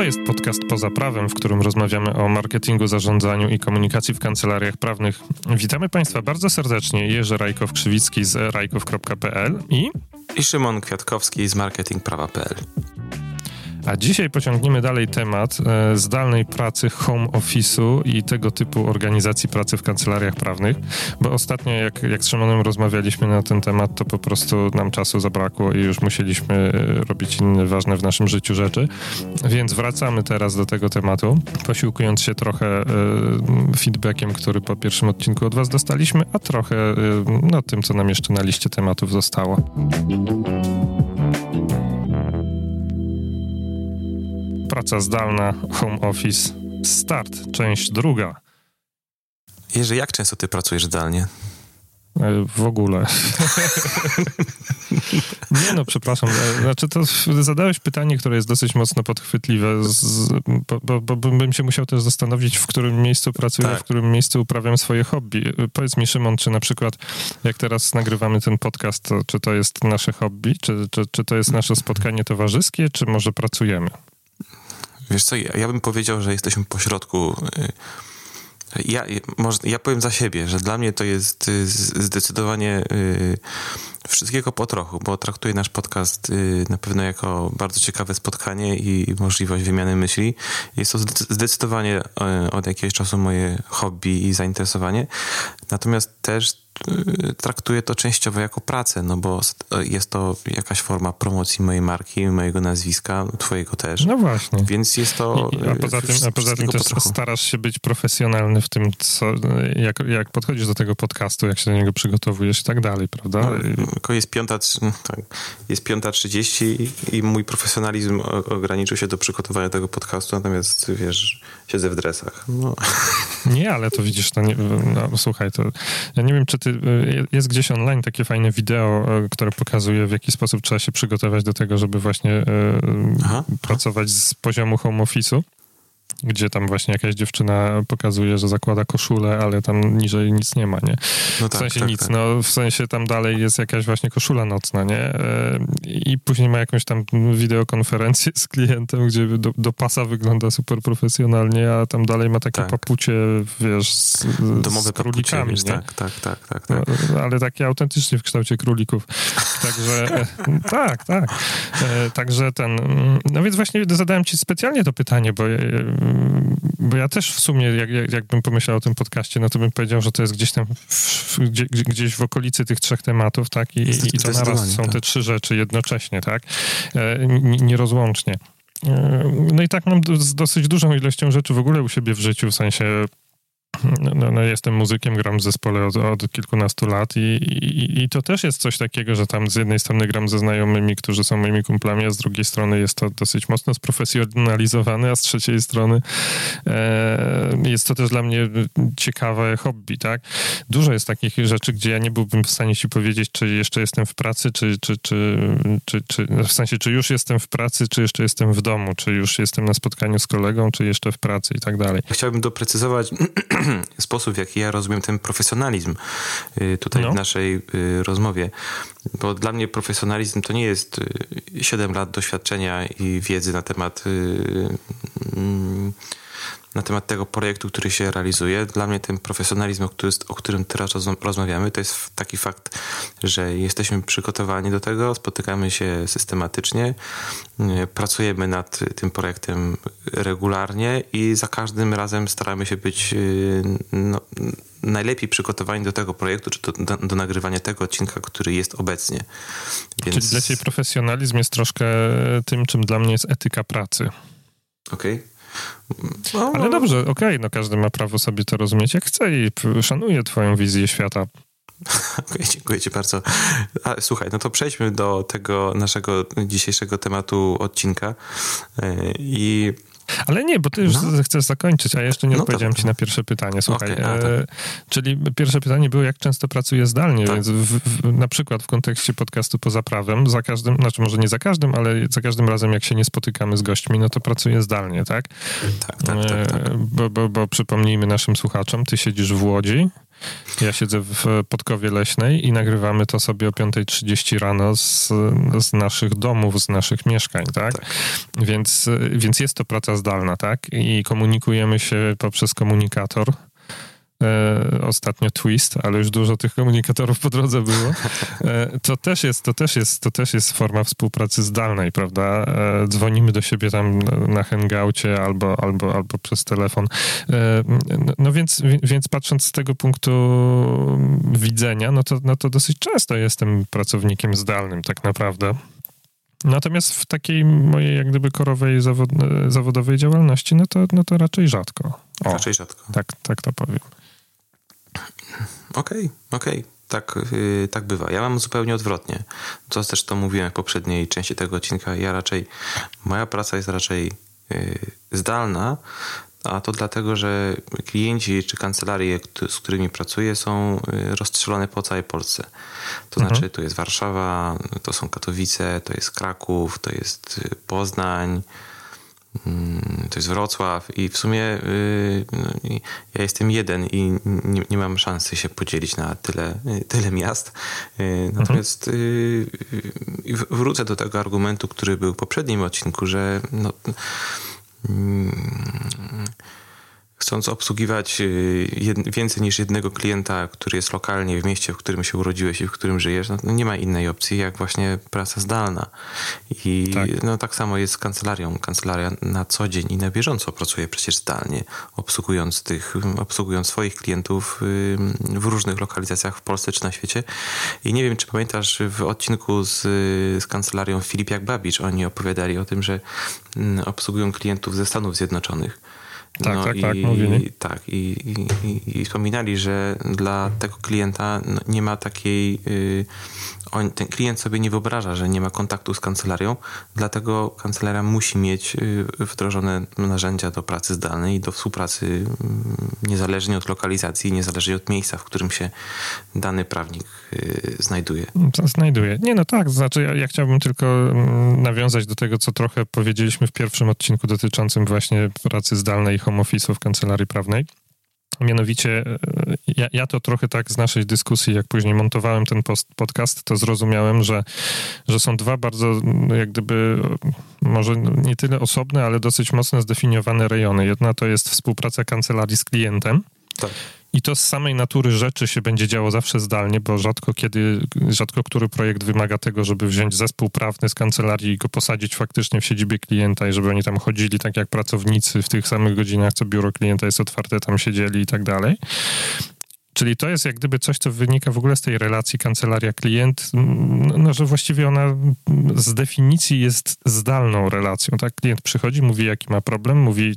jest podcast Poza Prawem, w którym rozmawiamy o marketingu, zarządzaniu i komunikacji w kancelariach prawnych. Witamy Państwa bardzo serdecznie. Jerzy Rajkow-Krzywicki z rajkow.pl i Szymon Kwiatkowski z marketingprawa.pl. A dzisiaj pociągniemy dalej temat zdalnej pracy, home office'u i tego typu organizacji pracy w kancelariach prawnych, bo ostatnio jak z Szymonem rozmawialiśmy na ten temat, to po prostu nam czasu zabrakło i już musieliśmy robić inne ważne w naszym życiu rzeczy, więc wracamy teraz do tego tematu, posiłkując się trochę feedbackiem, który po pierwszym odcinku od Was dostaliśmy, a trochę tym, co nam jeszcze na liście tematów zostało. Praca zdalna, home office, start, część druga. Jerzy, jak często ty pracujesz zdalnie? W ogóle. Nie przepraszam. Znaczy to zadałeś pytanie, które jest dosyć mocno podchwytliwe, bo bym się musiał też zastanowić, w którym miejscu pracuję, w którym miejscu uprawiam swoje hobby. Powiedz mi, Szymon, czy na przykład jak teraz nagrywamy ten podcast, to czy to jest nasze hobby, czy to jest nasze spotkanie towarzyskie, czy może pracujemy? Wiesz co, ja bym powiedział, że jesteśmy pośrodku. Ja powiem za siebie, że dla mnie to jest zdecydowanie wszystkiego po trochu, bo traktuję nasz podcast na pewno jako bardzo ciekawe spotkanie i możliwość wymiany myśli. Jest to zdecydowanie od jakiegoś czasu moje hobby i zainteresowanie. Natomiast też traktuję to częściowo jako pracę, no bo jest to jakaś forma promocji mojej marki, mojego nazwiska, twojego też. No właśnie. Więc jest to... A poza tym też starasz się być profesjonalny w tym, jak podchodzisz do tego podcastu, jak się do niego przygotowujesz i tak dalej, prawda? Tylko jest 5:30 i mój profesjonalizm ograniczył się do przygotowania tego podcastu, natomiast wiesz, siedzę w dresach. No. Nie, ale to widzisz, słuchaj, to ja nie wiem, czy jest gdzieś online takie fajne wideo, które pokazuje, w jaki sposób trzeba się przygotować do tego, żeby właśnie pracować z poziomu home office'u, gdzie tam właśnie jakaś dziewczyna pokazuje, że zakłada koszulę, ale tam niżej nic nie ma, nie? No w sensie nic, w sensie tam dalej jest jakaś właśnie koszula nocna, nie? I później ma jakąś tam wideokonferencję z klientem, gdzie do pasa wygląda super profesjonalnie, a tam dalej ma takie papucie, wiesz, domowe z królikami, papucie, nie? Tak. No, ale takie autentycznie w kształcie królików. Także tak. Także no więc właśnie zadałem ci specjalnie to pytanie, bo ja też w sumie, jakbym pomyślał o tym podcaście, no to bym powiedział, że to jest gdzieś tam gdzieś w okolicy tych trzech tematów, tak? I to naraz są te trzy rzeczy jednocześnie, tak? Nierozłącznie. No i tak mam z dosyć dużą ilością rzeczy w ogóle u siebie w życiu, w sensie jestem muzykiem, gram w zespole od kilkunastu lat i to też jest coś takiego, że tam z jednej strony gram ze znajomymi, którzy są moimi kumplami, a z drugiej strony jest to dosyć mocno sprofesjonalizowane, a z trzeciej strony jest to też dla mnie ciekawe hobby, tak? Dużo jest takich rzeczy, gdzie ja nie byłbym w stanie ci powiedzieć, czy jeszcze jestem w pracy, czy w sensie, czy już jestem w pracy, czy jeszcze jestem w domu, czy już jestem na spotkaniu z kolegą, czy jeszcze w pracy i tak dalej. Chciałbym doprecyzować sposób, w jaki ja rozumiem ten profesjonalizm tutaj w naszej rozmowie, bo dla mnie profesjonalizm to nie jest 7 lat doświadczenia i wiedzy na temat tego projektu, który się realizuje. Dla mnie ten profesjonalizm, o którym teraz rozmawiamy, to jest taki fakt, że jesteśmy przygotowani do tego, spotykamy się systematycznie, pracujemy nad tym projektem regularnie i za każdym razem staramy się być najlepiej przygotowani do tego projektu, czy do nagrywania tego odcinka, który jest obecnie. Czyli dla ciebie profesjonalizm jest troszkę tym, czym dla mnie jest etyka pracy. Okej. Ale dobrze, każdy ma prawo sobie to rozumieć jak chce i szanuję twoją wizję świata. Dziękuję ci bardzo. Słuchaj, no to przejdźmy do tego naszego dzisiejszego tematu odcinka Ale nie, bo ty już chcesz zakończyć, a jeszcze nie odpowiedziałem ci na pierwsze pytanie. Słuchaj, czyli pierwsze pytanie było, jak często pracuję zdalnie, więc na przykład w kontekście podcastu Poza Prawem, za każdym, znaczy może nie za każdym, ale za każdym razem, jak się nie spotykamy z gośćmi, no to pracuję zdalnie, tak? Tak. Bo przypomnijmy naszym słuchaczom, ty siedzisz w Łodzi, Ja siedzę w Podkowie Leśnej i nagrywamy to sobie o 5:30 rano z naszych domów, z naszych mieszkań, tak? Więc jest to praca zdalna, tak? I komunikujemy się poprzez komunikator. Ostatnio Twist, ale już dużo tych komunikatorów po drodze było. To też jest forma współpracy zdalnej, prawda? Dzwonimy do siebie tam na hangoucie albo przez telefon. No więc patrząc z tego punktu widzenia, no to dosyć często jestem pracownikiem zdalnym tak naprawdę. Natomiast w takiej mojej jak gdyby korowej zawodowej działalności, no to raczej rzadko. Raczej rzadko. Tak to powiem. Okej. Tak bywa. Ja mam zupełnie odwrotnie. To też to mówiłem w poprzedniej części tego odcinka. Moja praca jest raczej zdalna, a to dlatego, że klienci czy kancelarie, z którymi pracuję, są rozstrzelone po całej Polsce. To znaczy, to jest Warszawa, to są Katowice, to jest Kraków, to jest Poznań, to jest Wrocław i w sumie ja jestem jeden i nie mam szansy się podzielić na tyle miast. Natomiast wrócę do tego argumentu, który był w poprzednim odcinku, że chcąc obsługiwać więcej niż jednego klienta, który jest lokalnie w mieście, w którym się urodziłeś i w którym żyjesz, no nie ma innej opcji jak właśnie praca zdalna. I tak samo jest z kancelarią. Kancelaria na co dzień i na bieżąco pracuje przecież zdalnie, obsługując swoich klientów w różnych lokalizacjach w Polsce czy na świecie. I nie wiem, czy pamiętasz w odcinku z kancelarią Filipiak-Babicz, oni opowiadali o tym, że obsługują klientów ze Stanów Zjednoczonych. Mówili. I wspominali, że dla tego klienta nie ma takiej... ten klient sobie nie wyobraża, że nie ma kontaktu z kancelarią, dlatego kancelaria musi mieć wdrożone narzędzia do pracy zdalnej i do współpracy niezależnie od lokalizacji, niezależnie od miejsca, w którym się dany prawnik znajduje. Znaczy ja chciałbym tylko nawiązać do tego, co trochę powiedzieliśmy w pierwszym odcinku dotyczącym właśnie pracy zdalnej i home office'u w kancelarii prawnej. Mianowicie ja to trochę tak z naszej dyskusji, jak później montowałem ten podcast, to zrozumiałem, że są dwa bardzo jak gdyby może nie tyle osobne, ale dosyć mocno zdefiniowane rejony. Jedna to jest współpraca kancelarii z klientem. Tak. I to z samej natury rzeczy się będzie działo zawsze zdalnie, bo rzadko który projekt wymaga tego, żeby wziąć zespół prawny z kancelarii i go posadzić faktycznie w siedzibie klienta i żeby oni tam chodzili tak jak pracownicy w tych samych godzinach, co biuro klienta jest otwarte, tam siedzieli i tak dalej. Czyli to jest jak gdyby coś, co wynika w ogóle z tej relacji kancelaria-klient, że właściwie ona z definicji jest zdalną relacją. Tak? Klient przychodzi, mówi jaki ma problem, mówi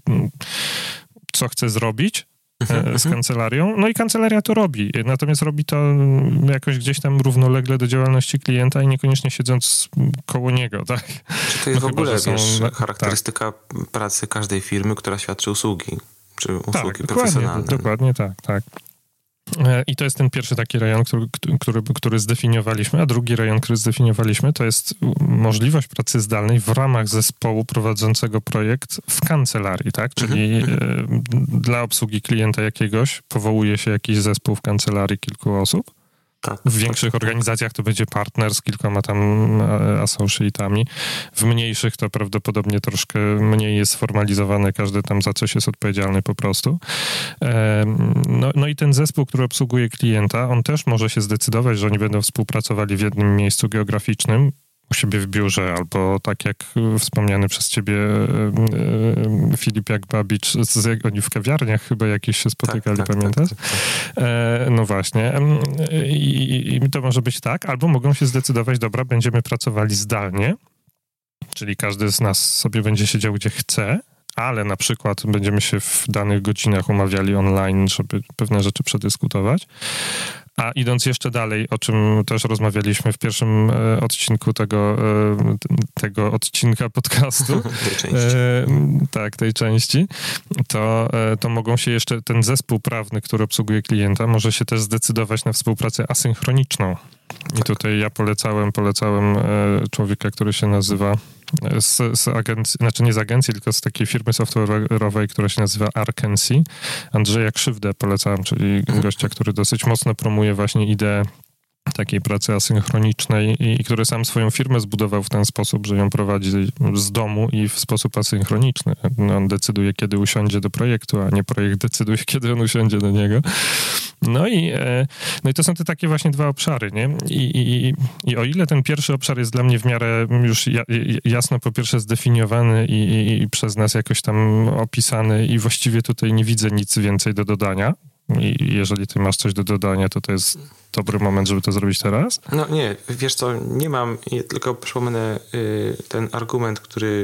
co chce zrobić z kancelarią, no i kancelaria to robi. Natomiast robi to jakoś gdzieś tam równolegle do działalności klienta i niekoniecznie siedząc koło niego, tak? Czy to jest w ogóle, charakterystyka pracy każdej firmy, która świadczy usługi, czy usługi profesjonalne. Dokładnie tak. I to jest ten pierwszy taki rejon, który zdefiniowaliśmy, a drugi rejon, który zdefiniowaliśmy, to jest możliwość pracy zdalnej w ramach zespołu prowadzącego projekt w kancelarii, tak? Czyli dla obsługi klienta jakiegoś powołuje się jakiś zespół w kancelarii kilku osób. W większych organizacjach to będzie partner z kilkoma tam associatami. W mniejszych to prawdopodobnie troszkę mniej jest sformalizowane, każdy tam za coś jest odpowiedzialny po prostu. No i ten zespół, który obsługuje klienta, on też może się zdecydować, że oni będą współpracowali w jednym miejscu geograficznym, u siebie w biurze, albo tak jak wspomniany przez ciebie Filipiak-Babicz, oni w kawiarniach chyba jakieś się spotykali, pamiętasz? Tak. No właśnie. I to może być tak, albo mogą się zdecydować, dobra, będziemy pracowali zdalnie, czyli każdy z nas sobie będzie siedział gdzie chce, ale na przykład będziemy się w danych godzinach umawiali online, żeby pewne rzeczy przedyskutować. A idąc jeszcze dalej, o czym też rozmawialiśmy w pierwszym odcinku tego odcinka podcastu, tej części, to mogą się jeszcze, ten zespół prawny, który obsługuje klienta, może się też zdecydować na współpracę asynchroniczną. I tutaj ja polecałem człowieka, który się nazywa z agencji, znaczy nie z agencji, tylko z takiej firmy software'owej, która się nazywa Arkency. Andrzeja Krzywdę polecałem, czyli gościa, który dosyć mocno promuje właśnie ideę takiej pracy asynchronicznej i który sam swoją firmę zbudował w ten sposób, że ją prowadzi z domu i w sposób asynchroniczny. On decyduje, kiedy usiądzie do projektu, a nie projekt decyduje, kiedy on usiądzie do niego. No i to są te takie właśnie dwa obszary, nie? I o ile ten pierwszy obszar jest dla mnie w miarę już jasno po pierwsze zdefiniowany i przez nas jakoś tam opisany i właściwie tutaj nie widzę nic więcej do dodania. I jeżeli ty masz coś do dodania, to jest dobry moment, żeby to zrobić teraz? No nie, wiesz co, nie mam, tylko przypomnę ten argument,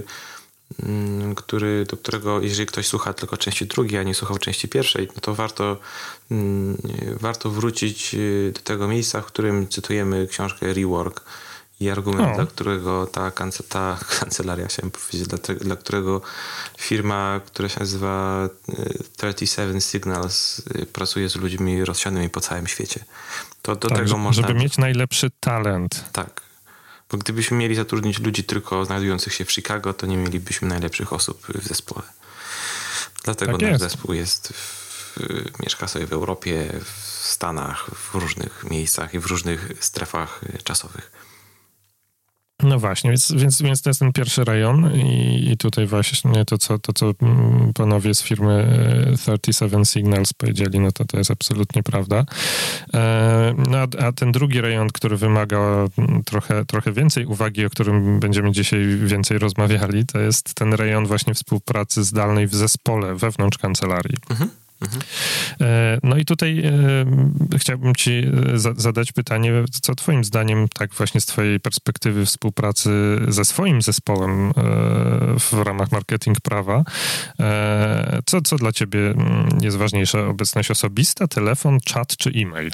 do którego, jeżeli ktoś słucha tylko części drugiej, a nie słuchał części pierwszej, no to warto wrócić do tego miejsca, w którym cytujemy książkę Rework i argument, dla którego ta kancelaria, chciałem powiedzieć, dla którego firma, która się nazywa 37 Signals, pracuje z ludźmi rozsianymi po całym świecie. To do tego można... Żeby mieć najlepszy talent. Tak. Bo gdybyśmy mieli zatrudnić ludzi tylko znajdujących się w Chicago, to nie mielibyśmy najlepszych osób w zespole. Dlatego nasz zespół mieszka sobie w Europie, w Stanach, w różnych miejscach i w różnych strefach czasowych. No właśnie, więc to jest ten pierwszy rejon i tutaj właśnie to, co panowie z firmy 37 Signals powiedzieli, no to jest absolutnie prawda. No a ten drugi rejon, który wymaga trochę więcej uwagi, o którym będziemy dzisiaj więcej rozmawiali, to jest ten rejon właśnie współpracy zdalnej w zespole wewnątrz kancelarii. No i tutaj chciałbym ci zadać pytanie, co twoim zdaniem, tak właśnie z twojej perspektywy współpracy ze swoim zespołem w ramach marketing prawa, co dla ciebie jest ważniejsze? Obecność osobista, telefon, czat czy e-mail?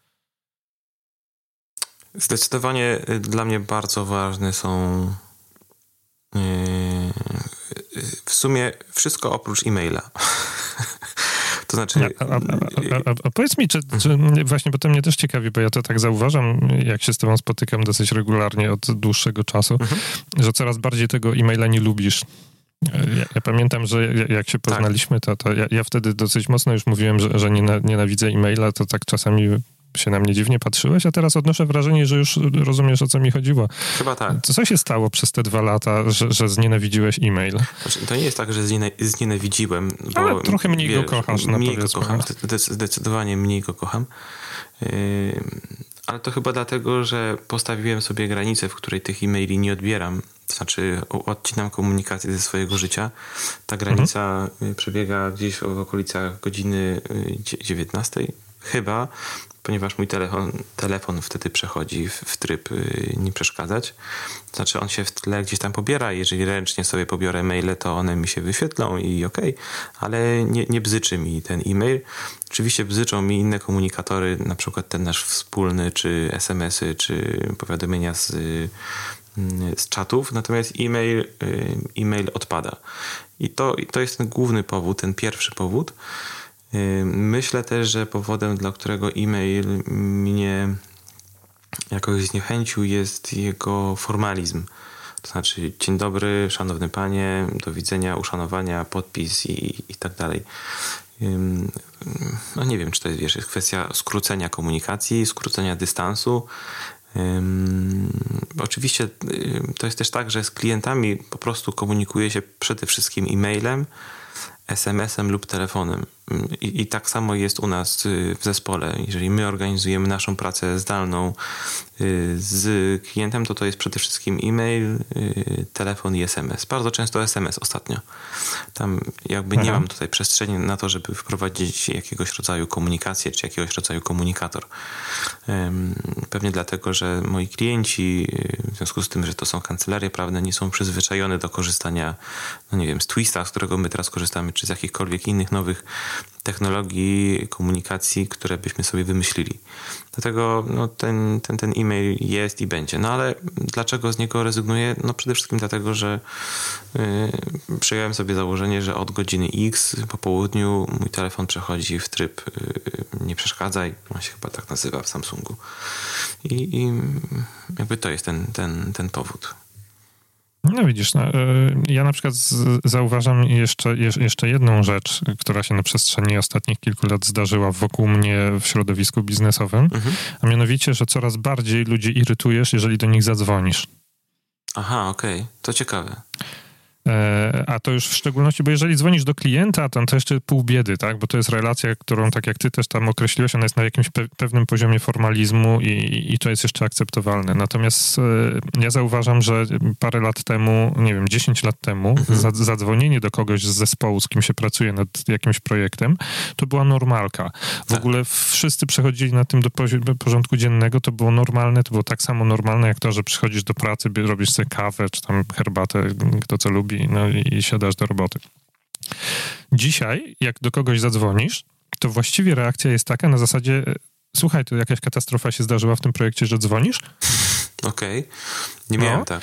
Zdecydowanie dla mnie bardzo ważne są w sumie wszystko oprócz e-maila. To znaczy... A powiedz mi, czy właśnie, bo to mnie też ciekawi, bo ja to tak zauważam, jak się z tobą spotykam dosyć regularnie od dłuższego czasu, że coraz bardziej tego e-maila nie lubisz. Ja pamiętam, że jak się poznaliśmy, to ja wtedy dosyć mocno już mówiłem, że nienawidzę e-maila, to tak czasami się na mnie dziwnie patrzyłeś, a teraz odnoszę wrażenie, że już rozumiesz, o co mi chodziło. Chyba tak. Co się stało przez te 2 lata, że znienawidziłeś e-mail? Znaczy, to nie jest tak, że znienawidziłem. Bo, ale trochę mniej go kochasz. Mniej go kocham, zdecydowanie mniej go kocham. Ale to chyba dlatego, że postawiłem sobie granicę, w której tych e-maili nie odbieram. To znaczy odcinam komunikację ze swojego życia. Ta granica przebiega gdzieś w okolicach godziny 19 chyba, ponieważ mój telefon wtedy przechodzi w tryb nie przeszkadzać. To znaczy on się w tle gdzieś tam pobiera. Jeżeli ręcznie sobie pobiorę maile, to one mi się wyświetlą i okej. Ale nie bzyczy mi ten e-mail. Oczywiście bzyczą mi inne komunikatory, na przykład ten nasz wspólny, czy SMS-y, czy powiadomienia z czatów, natomiast e-mail odpada. I to jest ten główny powód, ten pierwszy powód. Myślę też, że powodem, dla którego e-mail mnie jakoś zniechęcił, jest jego formalizm. To znaczy, dzień dobry, szanowny panie, do widzenia, uszanowania, podpis i tak dalej. No nie wiem, czy to jest kwestia skrócenia komunikacji, skrócenia dystansu. Oczywiście to jest też tak, że z klientami po prostu komunikuje się przede wszystkim e-mailem, SMS-em lub telefonem. I tak samo jest u nas w zespole. Jeżeli my organizujemy naszą pracę zdalną z klientem, to jest przede wszystkim e-mail, telefon i SMS. Bardzo często SMS ostatnio. Tam jakby nie mam tutaj przestrzeni na to, żeby wprowadzić jakiegoś rodzaju komunikację, czy jakiegoś rodzaju komunikator. Pewnie dlatego, że moi klienci, w związku z tym, że to są kancelarie prawne, nie są przyzwyczajone do korzystania, no nie wiem, z Twista, z którego my teraz korzystamy, czy z jakichkolwiek innych nowych technologii komunikacji, które byśmy sobie wymyślili. Dlatego ten e-mail jest i będzie. No ale dlaczego z niego rezygnuję? No przede wszystkim dlatego, że przyjąłem sobie założenie, że od godziny X po południu mój telefon przechodzi w tryb nie przeszkadzaj. On się chyba tak nazywa w Samsungu. I jakby to jest ten powód. No widzisz, ja na przykład zauważam jeszcze jedną rzecz, która się na przestrzeni ostatnich kilku lat zdarzyła wokół mnie w środowisku biznesowym, a mianowicie, że coraz bardziej ludzi irytujesz, jeżeli do nich zadzwonisz. Aha, okej. To ciekawe. A to już w szczególności, bo jeżeli dzwonisz do klienta, to jeszcze pół biedy, tak? Bo to jest relacja, którą, tak jak ty też tam określiłeś, ona jest na jakimś pewnym poziomie formalizmu i to jest jeszcze akceptowalne. Natomiast ja zauważam, że parę lat temu, nie wiem, 10 lat temu, zadzwonienie do kogoś z zespołu, z kim się pracuje nad jakimś projektem, to była normalka. W ogóle wszyscy przechodzili na tym do porządku dziennego, to było normalne, to było tak samo normalne, jak to, że przychodzisz do pracy, robisz sobie kawę, czy tam herbatę, kto co lubi, no i siadasz do roboty. Dzisiaj, jak do kogoś zadzwonisz, to właściwie reakcja jest taka na zasadzie, słuchaj, to jakaś katastrofa się zdarzyła w tym projekcie, że dzwonisz? Okej. Nie miałem tak.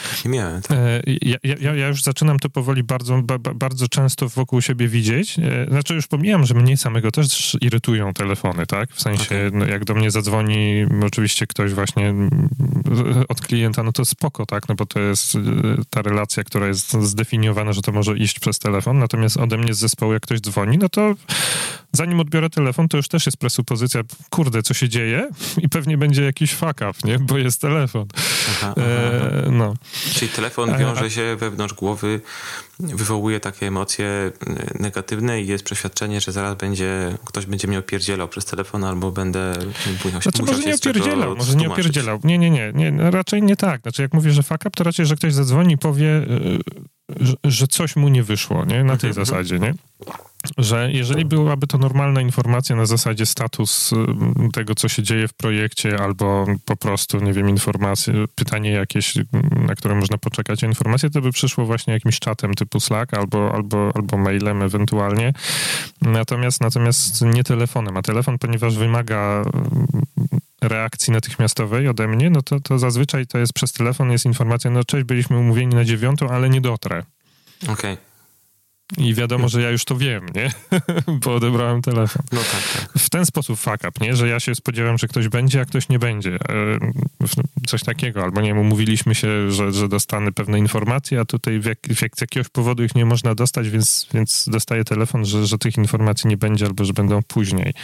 Ja już zaczynam to powoli bardzo często wokół siebie widzieć. Znaczy już pomijam, że mnie samego też irytują telefony, tak? W sensie, no, jak do mnie zadzwoni oczywiście ktoś właśnie od klienta, no to spoko, tak? No bo to jest ta relacja, która jest zdefiniowana, że to może iść przez telefon. Natomiast ode mnie z zespołu, jak ktoś dzwoni, no to zanim odbiorę telefon, to już też jest presupozycja, kurde, co się dzieje? I pewnie będzie jakiś fuck up, nie? Bo jest telefon. Aha. No. Czyli telefon wiąże się wewnątrz głowy, wywołuje takie emocje negatywne i jest przeświadczenie, że zaraz ktoś będzie mnie opierdzielał przez telefon, albo będę musiał się może nie opierdzielał. Nie, raczej nie tak. Znaczy, jak mówię, że fuck up, to raczej, że ktoś zadzwoni i powie, że coś mu nie wyszło, nie? Na tej zasadzie, nie? Że jeżeli byłaby to normalna informacja na zasadzie status tego, co się dzieje w projekcie, albo po prostu, nie wiem, informacje, pytanie jakieś, na które można poczekać, a informacje, to by przyszło właśnie jakimś czatem typu Slack albo mailem ewentualnie. Natomiast nie telefonem. A telefon, ponieważ wymaga reakcji natychmiastowej ode mnie, no to zazwyczaj to jest przez telefon, jest informacja, no cześć, byliśmy umówieni na 9, ale nie dotrę. Okej. I wiadomo, że ja już to wiem, nie? Bo odebrałem telefon. No tak. W ten sposób fuck up, nie? Że ja się spodziewam, że ktoś będzie, a ktoś nie będzie. Coś takiego. Albo nie wiem, umówiliśmy się, że dostanę pewne informacje, a tutaj z jakiegoś powodu ich nie można dostać, więc dostaję telefon, że tych informacji nie będzie, albo że będą później.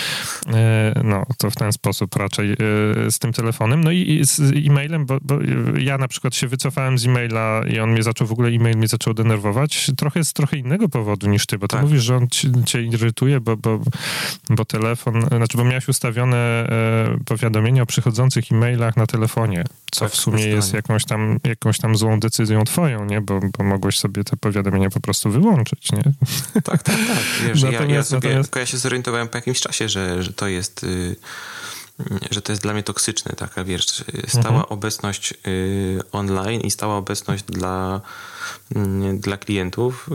No, to w ten sposób raczej z tym telefonem. No i z e-mailem, bo ja na przykład się wycofałem z e-maila i on mnie zaczął, w ogóle e-mail mnie zaczął denerwować. Z trochę innego powodu niż ty, bo ty mówisz, że on cię irytuje, bo telefon, znaczy, bo miałeś ustawione powiadomienia o przychodzących e-mailach na telefonie, co w sumie jest jakąś tam złą decyzją twoją, nie? Bo mogłeś sobie te powiadomienia po prostu wyłączyć, nie? Tak. Wiesz, ja się zorientowałem po jakimś czasie, że to jest że to jest dla mnie toksyczne, taka, wiesz, stała obecność online i stała obecność dla klientów.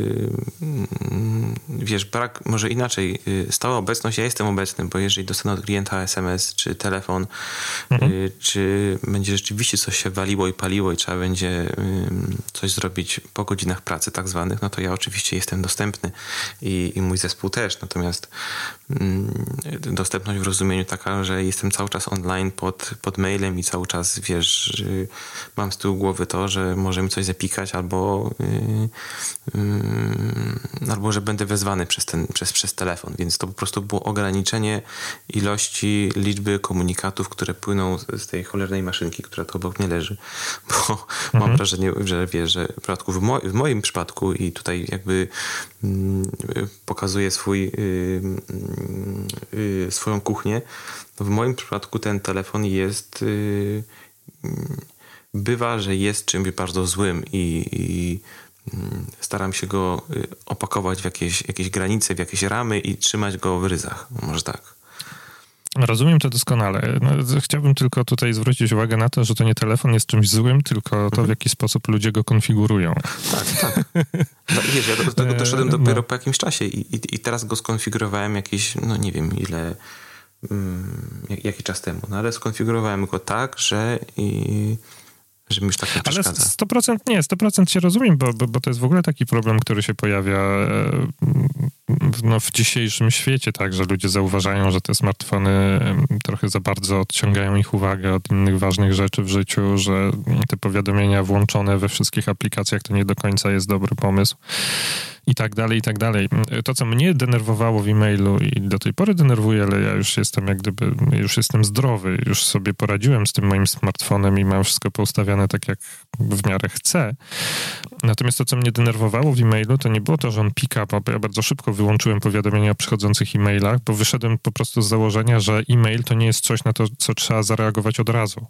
Wiesz, brak, może inaczej, stała obecność, ja jestem obecny, bo jeżeli dostanę od klienta SMS czy telefon, czy będzie rzeczywiście coś się waliło i paliło i trzeba będzie coś zrobić po godzinach pracy tak zwanych, no to ja oczywiście jestem dostępny i mój zespół też, natomiast dostępność w rozumieniu taka, że jestem cały czas online pod mailem i cały czas, wiesz, mam z tyłu głowy to, że może mi coś zapikać albo że będę wezwany przez telefon, więc to po prostu było ograniczenie ilości, liczby komunikatów, które płyną z tej cholernej maszynki, która tu obok mnie leży, bo mam wrażenie, że wiesz, że w przypadku w moim przypadku i tutaj jakby pokazuję swoją kuchnię, w moim przypadku ten telefon jest bywa, że jest czymś bardzo złym i staram się go opakować w jakieś granice, w jakieś ramy i trzymać go w ryzach. Może tak. Rozumiem to doskonale. No, chciałbym tylko tutaj zwrócić uwagę na to, że to nie telefon jest czymś złym, tylko to, w jaki sposób ludzie go konfigurują. Tak. No, wiesz, ja do tego doszedłem dopiero po jakimś czasie i teraz go skonfigurowałem jakieś, no nie wiem ile, jaki czas temu, no ale skonfigurowałem go tak, że mi już tak nie przeszkadza. Ale 100% się rozumiem, bo to jest w ogóle taki problem, który się pojawia w dzisiejszym świecie tak, że ludzie zauważają, że te smartfony trochę za bardzo odciągają ich uwagę od innych ważnych rzeczy w życiu, że te powiadomienia włączone we wszystkich aplikacjach to nie do końca jest dobry pomysł. I tak dalej, i tak dalej. To, co mnie denerwowało w e-mailu i do tej pory denerwuje, ale ja już jestem już jestem zdrowy, już sobie poradziłem z tym moim smartfonem i mam wszystko poustawiane tak, jak w miarę chcę. Natomiast to, co mnie denerwowało w e-mailu, to nie było to, że on pick-up, bo ja bardzo szybko wyłączyłem powiadomienia o przychodzących e-mailach, bo wyszedłem po prostu z założenia, że e-mail to nie jest coś, na to, co trzeba zareagować od razu.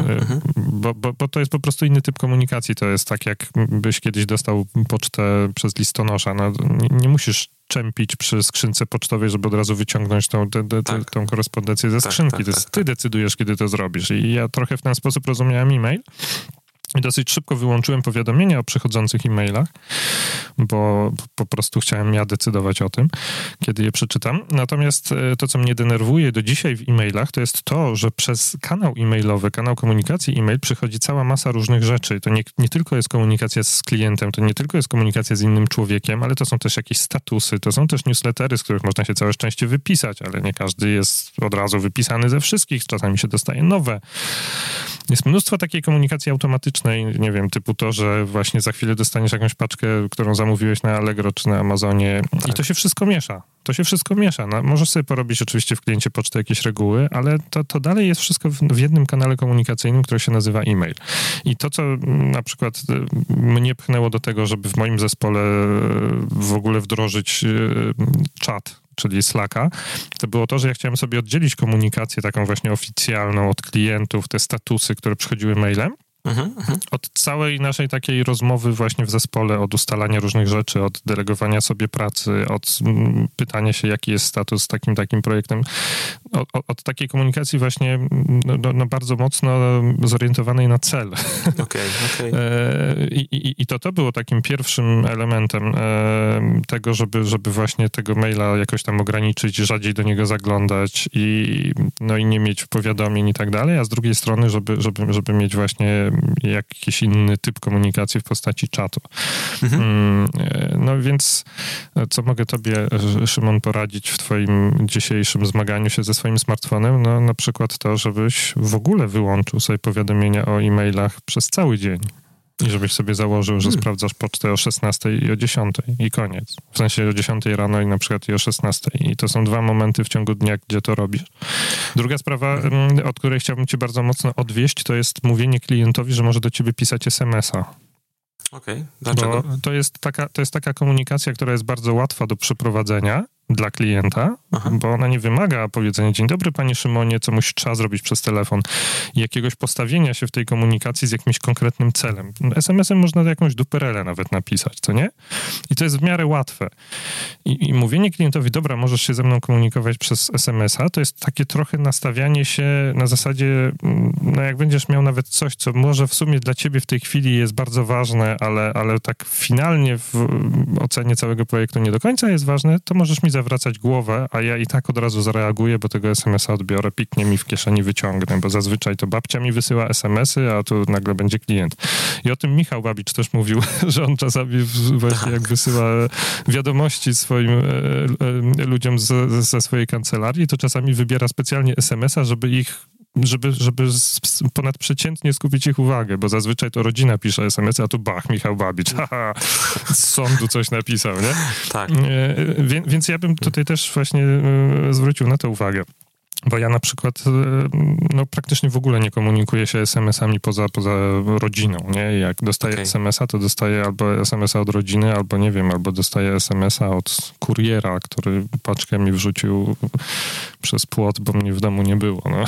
Bo to jest po prostu inny typ komunikacji. To jest tak, jakbyś kiedyś dostał pocztę przez listonosza. No, nie musisz czempić przy skrzynce pocztowej, żeby od razu wyciągnąć tą korespondencję ze skrzynki. Ty decydujesz, kiedy to zrobisz. I ja trochę w ten sposób rozumiałem e-mail. I dosyć szybko wyłączyłem powiadomienia o przychodzących e-mailach, bo po prostu chciałem ja decydować o tym, kiedy je przeczytam. Natomiast to, co mnie denerwuje do dzisiaj w e-mailach, to jest to, że przez kanał e-mailowy, kanał komunikacji e-mail przychodzi cała masa różnych rzeczy. To nie tylko jest komunikacja z klientem, to nie tylko jest komunikacja z innym człowiekiem, ale to są też jakieś statusy, to są też newslettery, z których można się całe szczęście wypisać, ale nie każdy jest od razu wypisany ze wszystkich. Czasami się dostaje nowe. Jest mnóstwo takiej komunikacji automatycznej, nie wiem, typu to, że właśnie za chwilę dostaniesz jakąś paczkę, którą zamówiłeś na Allegro czy na Amazonie i to się wszystko miesza. No, możesz sobie porobić oczywiście w kliencie poczty jakieś reguły, ale to dalej jest wszystko w jednym kanale komunikacyjnym, który się nazywa e-mail. I to, co na przykład mnie pchnęło do tego, żeby w moim zespole w ogóle wdrożyć czat, czyli Slacka, to było to, że ja chciałem sobie oddzielić komunikację taką właśnie oficjalną od klientów, te statusy, które przychodziły mailem, od całej naszej takiej rozmowy właśnie w zespole, od ustalania różnych rzeczy, od delegowania sobie pracy, od pytania się, jaki jest status z takim projektem, od takiej komunikacji właśnie no bardzo mocno zorientowanej na cel. Okay. I to było takim pierwszym elementem tego, żeby właśnie tego maila jakoś tam ograniczyć, rzadziej do niego zaglądać i nie mieć powiadomień i tak dalej, a z drugiej strony, żeby mieć właśnie jakiś inny typ komunikacji w postaci czatu. No więc co mogę tobie, Szymon, poradzić w twoim dzisiejszym zmaganiu się ze swoim smartfonem? No na przykład to, żebyś w ogóle wyłączył sobie powiadomienia o e-mailach przez cały dzień. I żebyś sobie założył, że sprawdzasz pocztę o 16 i o 10 i koniec. W sensie o 10 rano i na przykład i o 16. I to są 2 momenty w ciągu dnia, gdzie to robisz. Druga sprawa, od której chciałbym cię bardzo mocno odwieść, to jest mówienie klientowi, że może do ciebie pisać SMS-a. Okej, dlaczego? Bo to jest taka komunikacja, która jest bardzo łatwa do przeprowadzenia dla klienta, bo ona nie wymaga powiedzenia: dzień dobry, panie Szymonie, co trzeba zrobić przez telefon, i jakiegoś postawienia się w tej komunikacji z jakimś konkretnym celem. SMS-em można jakąś duperelę nawet napisać, co nie? I to jest w miarę łatwe. I mówienie klientowi: dobra, możesz się ze mną komunikować przez SMS-a, to jest takie trochę nastawianie się na zasadzie, no jak będziesz miał nawet coś, co może w sumie dla ciebie w tej chwili jest bardzo ważne, ale tak finalnie w ocenie całego projektu nie do końca jest ważne, to możesz mi zawracać głowę, a ja i tak od razu zareaguję, bo tego SMS-a odbiorę, piknie mi w kieszeni, wyciągnę, bo zazwyczaj to babcia mi wysyła SMS-y, a tu nagle będzie klient. I o tym Michał Babicz też mówił, że on czasami właśnie jak wysyła wiadomości swoim ludziom ze swojej kancelarii, to czasami wybiera specjalnie SMS-a, żeby ponadprzeciętnie skupić ich uwagę, bo zazwyczaj to rodzina pisze SMS-y, a tu Michał Babicz, z sądu coś napisał, nie? Tak. Więc ja bym tutaj też właśnie zwrócił na to uwagę. Bo ja na przykład praktycznie w ogóle nie komunikuję się SMS-ami poza rodziną, nie? Jak dostaję SMS-a, to dostaję albo SMS-a od rodziny, albo nie wiem, albo dostaję SMS-a od kuriera, który paczkę mi wrzucił przez płot, bo mnie w domu nie było. No.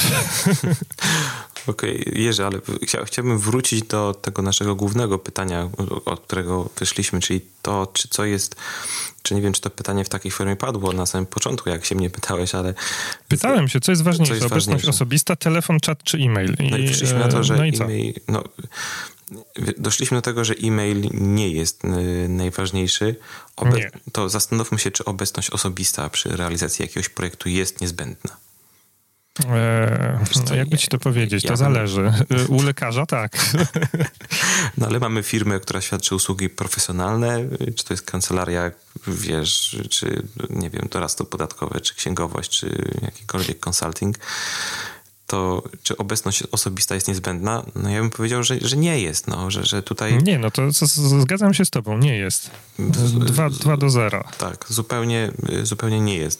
Okej, Jerzy, ale chciałbym wrócić do tego naszego głównego pytania, od którego wyszliśmy, czyli to, czy nie wiem, czy to pytanie w takiej formie padło na samym początku, jak się mnie pytałeś, ale... Pytałem się, co jest ważniejsze, obecność osobista, telefon, czat czy e-mail? No i przyszliśmy na to, że e-mail... doszliśmy do tego, że e-mail nie jest najważniejszy. Nie. To zastanówmy się, czy obecność osobista przy realizacji jakiegoś projektu jest niezbędna. No jakby ci to powiedzieć, to zależy. U lekarza tak. No ale mamy firmę, która świadczy usługi profesjonalne, czy to jest kancelaria, wiesz, czy nie wiem, doradztwo podatkowe, czy księgowość, czy jakikolwiek consulting, to czy obecność osobista jest niezbędna? No ja bym powiedział, że nie jest, no, że tutaj... Nie, no to zgadzam się z tobą, nie jest. 2-0. Tak, zupełnie nie jest.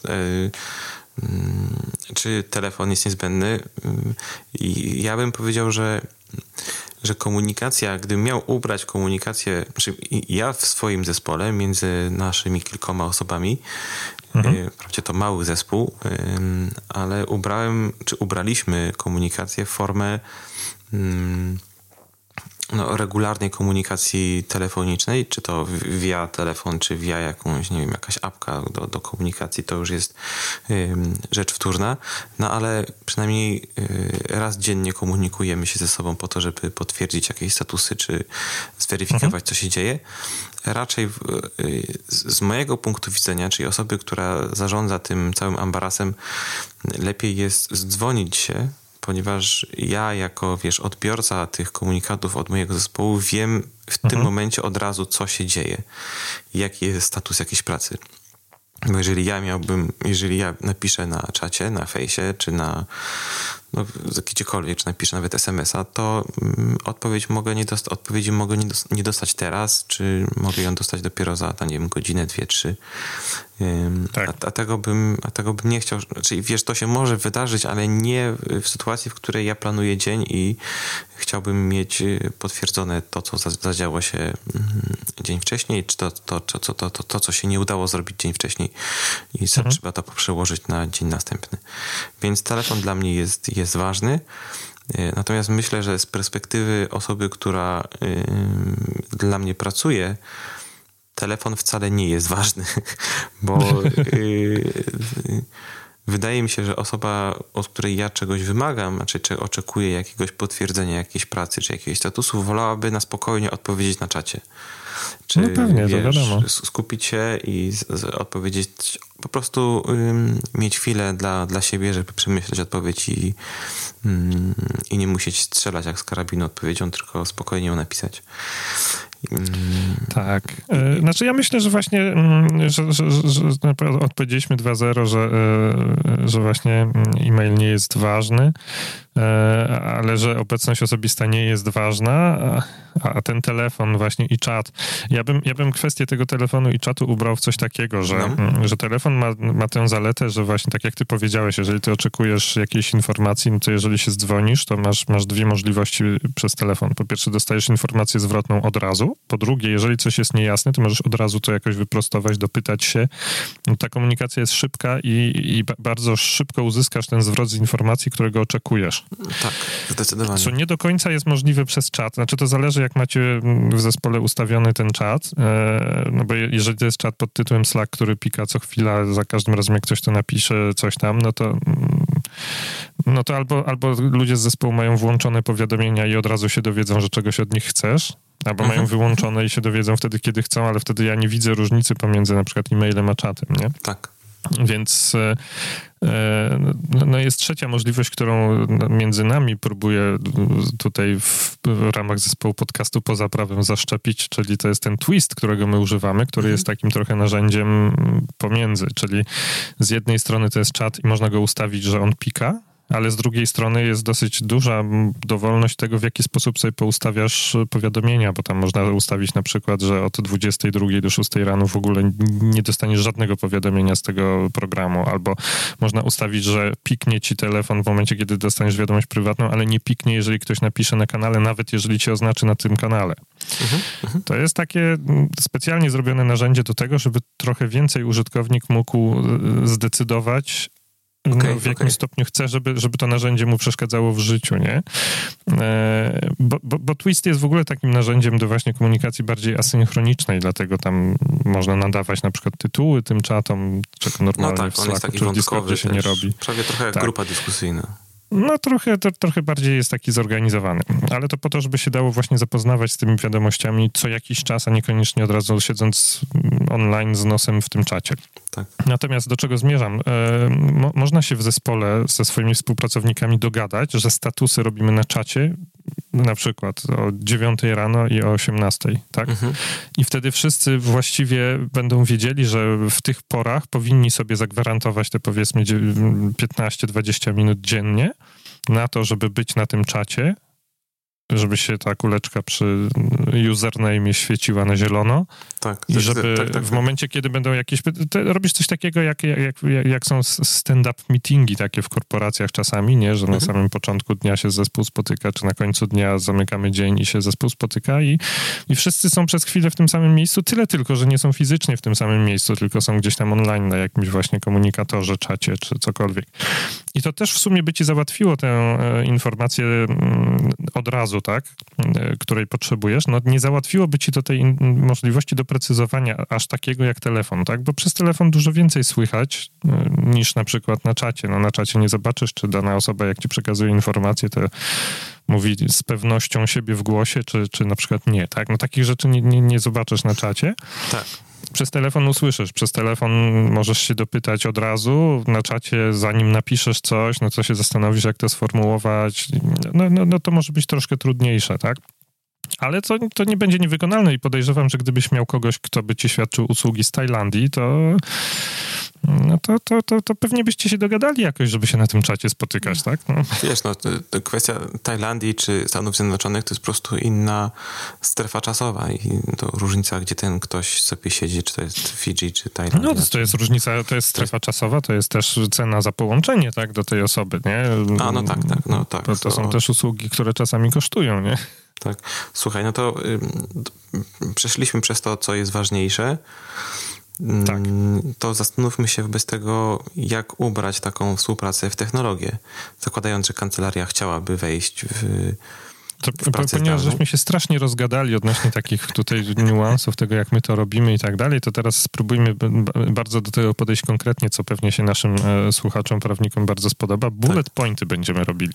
Czy telefon jest niezbędny? Ja bym powiedział, że komunikacja, gdybym miał ubrać komunikację, znaczy ja w swoim zespole między naszymi kilkoma osobami, wprawdzie to mały zespół, ale ubraliśmy komunikację w formę regularnej komunikacji telefonicznej, czy to via telefon, czy via jakąś, nie wiem, jakaś apka do komunikacji, to już jest rzecz wtórna, no ale przynajmniej raz dziennie komunikujemy się ze sobą po to, żeby potwierdzić jakieś statusy, czy zweryfikować, co się dzieje. Raczej z mojego punktu widzenia, czyli osoby, która zarządza tym całym ambarasem, lepiej jest zdzwonić się, ponieważ ja jako, odbiorca tych komunikatów od mojego zespołu wiem w tym momencie od razu, co się dzieje, jaki jest status jakiejś pracy. Bo jeżeli ja napiszę na czacie, na fejsie, czy gdziekolwiek, czy napiszę nawet SMS-a, to odpowiedzi mogę nie dostać teraz, czy mogę ją dostać dopiero za, nie wiem, godzinę, 2, 3. Tak. A tego bym nie chciał. Czyli to się może wydarzyć, ale nie w sytuacji, w której ja planuję dzień i chciałbym mieć potwierdzone to, co zadziało się dzień wcześniej, czy to, co się nie udało zrobić dzień wcześniej i trzeba to przełożyć na dzień następny. Więc telefon dla mnie jest ważny. Natomiast myślę, że z perspektywy osoby, która dla mnie pracuje, telefon wcale nie jest ważny, bo wydaje mi się, że osoba, od której ja czegoś wymagam, czy oczekuję jakiegoś potwierdzenia jakiejś pracy, czy jakiegoś statusu, wolałaby na spokojnie odpowiedzieć na czacie. Czy, no pewnie, to wiadomo. Skupić się i odpowiedzieć, po prostu mieć chwilę dla siebie, żeby przemyśleć odpowiedź i nie musieć strzelać jak z karabinu odpowiedzią, tylko spokojnie ją napisać. Tak. Znaczy ja myślę, że właśnie że odpowiedzieliśmy 2-0, że właśnie e-mail nie jest ważny, ale że obecność osobista nie jest ważna, a ten telefon właśnie i czat. Ja bym kwestię tego telefonu i czatu ubrał w coś takiego, że telefon ma tę zaletę, że właśnie tak jak ty powiedziałeś, jeżeli ty oczekujesz jakiejś informacji, no to jeżeli się dzwonisz, to masz dwie możliwości przez telefon. Po pierwsze dostajesz informację zwrotną od razu, po drugie, jeżeli coś jest niejasne, to możesz od razu to jakoś wyprostować, dopytać się. No, ta komunikacja jest szybka i bardzo szybko uzyskasz ten zwrot z informacji, którego oczekujesz. Tak, zdecydowanie. Co nie do końca jest możliwe przez czat. Znaczy to zależy, jak macie w zespole ustawiony ten czat, no bo jeżeli to jest czat pod tytułem Slack, który pika co chwila, za każdym razem jak ktoś to napisze, coś tam, no to albo ludzie z zespołu mają włączone powiadomienia i od razu się dowiedzą, że czegoś od nich chcesz, albo mają wyłączone i się dowiedzą wtedy, kiedy chcą, ale wtedy ja nie widzę różnicy pomiędzy na przykład e-mailem a czatem, nie? Tak. Więc no jest trzecia możliwość, którą między nami próbuję tutaj w ramach zespołu podcastu Poza Prawem zaszczepić, czyli to jest ten twist, którego my używamy, który jest takim trochę narzędziem pomiędzy, czyli z jednej strony to jest czat i można go ustawić, że on pika, ale z drugiej strony jest dosyć duża dowolność tego, w jaki sposób sobie poustawiasz powiadomienia, bo tam można ustawić na przykład, że od 22 do 6 rano w ogóle nie dostaniesz żadnego powiadomienia z tego programu, albo można ustawić, że piknie ci telefon w momencie, kiedy dostaniesz wiadomość prywatną, ale nie piknie, jeżeli ktoś napisze na kanale, nawet jeżeli cię oznaczy na tym kanale. To jest takie specjalnie zrobione narzędzie do tego, żeby trochę więcej użytkownik mógł zdecydować, w jakim stopniu chce, żeby to narzędzie mu przeszkadzało w życiu, nie? Bo Twist jest w ogóle takim narzędziem do właśnie komunikacji bardziej asynchronicznej, dlatego tam można nadawać na przykład tytuły tym czatom, czego normalnie w Slacku czy w Discordzie się nie robi. Prawie trochę jak grupa dyskusyjna. No trochę bardziej jest taki zorganizowany, ale to po to, żeby się dało właśnie zapoznawać z tymi wiadomościami co jakiś czas, a niekoniecznie od razu siedząc online z nosem w tym czacie. Tak. Natomiast do czego zmierzam? Można się w zespole ze swoimi współpracownikami dogadać, że statusy robimy na czacie, na przykład o 9 rano i o 18, tak? I wtedy wszyscy właściwie będą wiedzieli, że w tych porach powinni sobie zagwarantować te powiedzmy 15-20 minut dziennie na to, żeby być na tym czacie, żeby się ta kuleczka przy username świeciła na zielono. Tak. I żeby w momencie, kiedy będą jakieś... robisz coś takiego, jak są stand-up meetingi takie w korporacjach czasami, nie? Że na samym początku dnia się zespół spotyka, czy na końcu dnia zamykamy dzień i się zespół spotyka i wszyscy są przez chwilę w tym samym miejscu, tyle tylko, że nie są fizycznie w tym samym miejscu, tylko są gdzieś tam online na jakimś właśnie komunikatorze, czacie, czy cokolwiek. I to też w sumie by ci załatwiło tę informację od razu, tak? Której potrzebujesz. No nie załatwiłoby ci to tej możliwości doprecyzowania aż takiego jak telefon, tak? Bo przez telefon dużo więcej słychać niż na przykład na czacie. No na czacie nie zobaczysz, czy dana osoba, jak ci przekazuje informację, to mówi z pewnością siebie w głosie, czy na przykład nie, tak? No takich rzeczy nie zobaczysz na czacie. Tak. Przez telefon usłyszysz, przez telefon możesz się dopytać od razu, na czacie zanim napiszesz coś, no to się zastanowisz, jak to sformułować, no to może być troszkę trudniejsze, tak? Ale to nie będzie niewykonalne i podejrzewam, że gdybyś miał kogoś, kto by ci świadczył usługi z Tajlandii, to pewnie byście się dogadali jakoś, żeby się na tym czacie spotykać, tak? No. Wiesz, to kwestia Tajlandii czy Stanów Zjednoczonych to jest po prostu inna strefa czasowa i to różnica, gdzie ten ktoś sobie siedzi, czy to jest Fidżi, czy Tajlandia. No to jest różnica, to jest strefa czasowa, to jest też cena za połączenie, tak, do tej osoby, nie? Tak. To są też usługi, które czasami kosztują, nie? Tak. Słuchaj, no to przeszliśmy przez to, co jest ważniejsze. Tak. To zastanówmy się wobec tego, jak ubrać taką współpracę w technologię, zakładając, że kancelaria chciałaby wejść w pracę ponieważ zdalną. żeśmy się strasznie rozgadali odnośnie takich tutaj niuansów tego, jak my to robimy i tak dalej, to teraz spróbujmy bardzo do tego podejść konkretnie, co pewnie się naszym słuchaczom, prawnikom bardzo spodoba. Bullet pointy będziemy robili.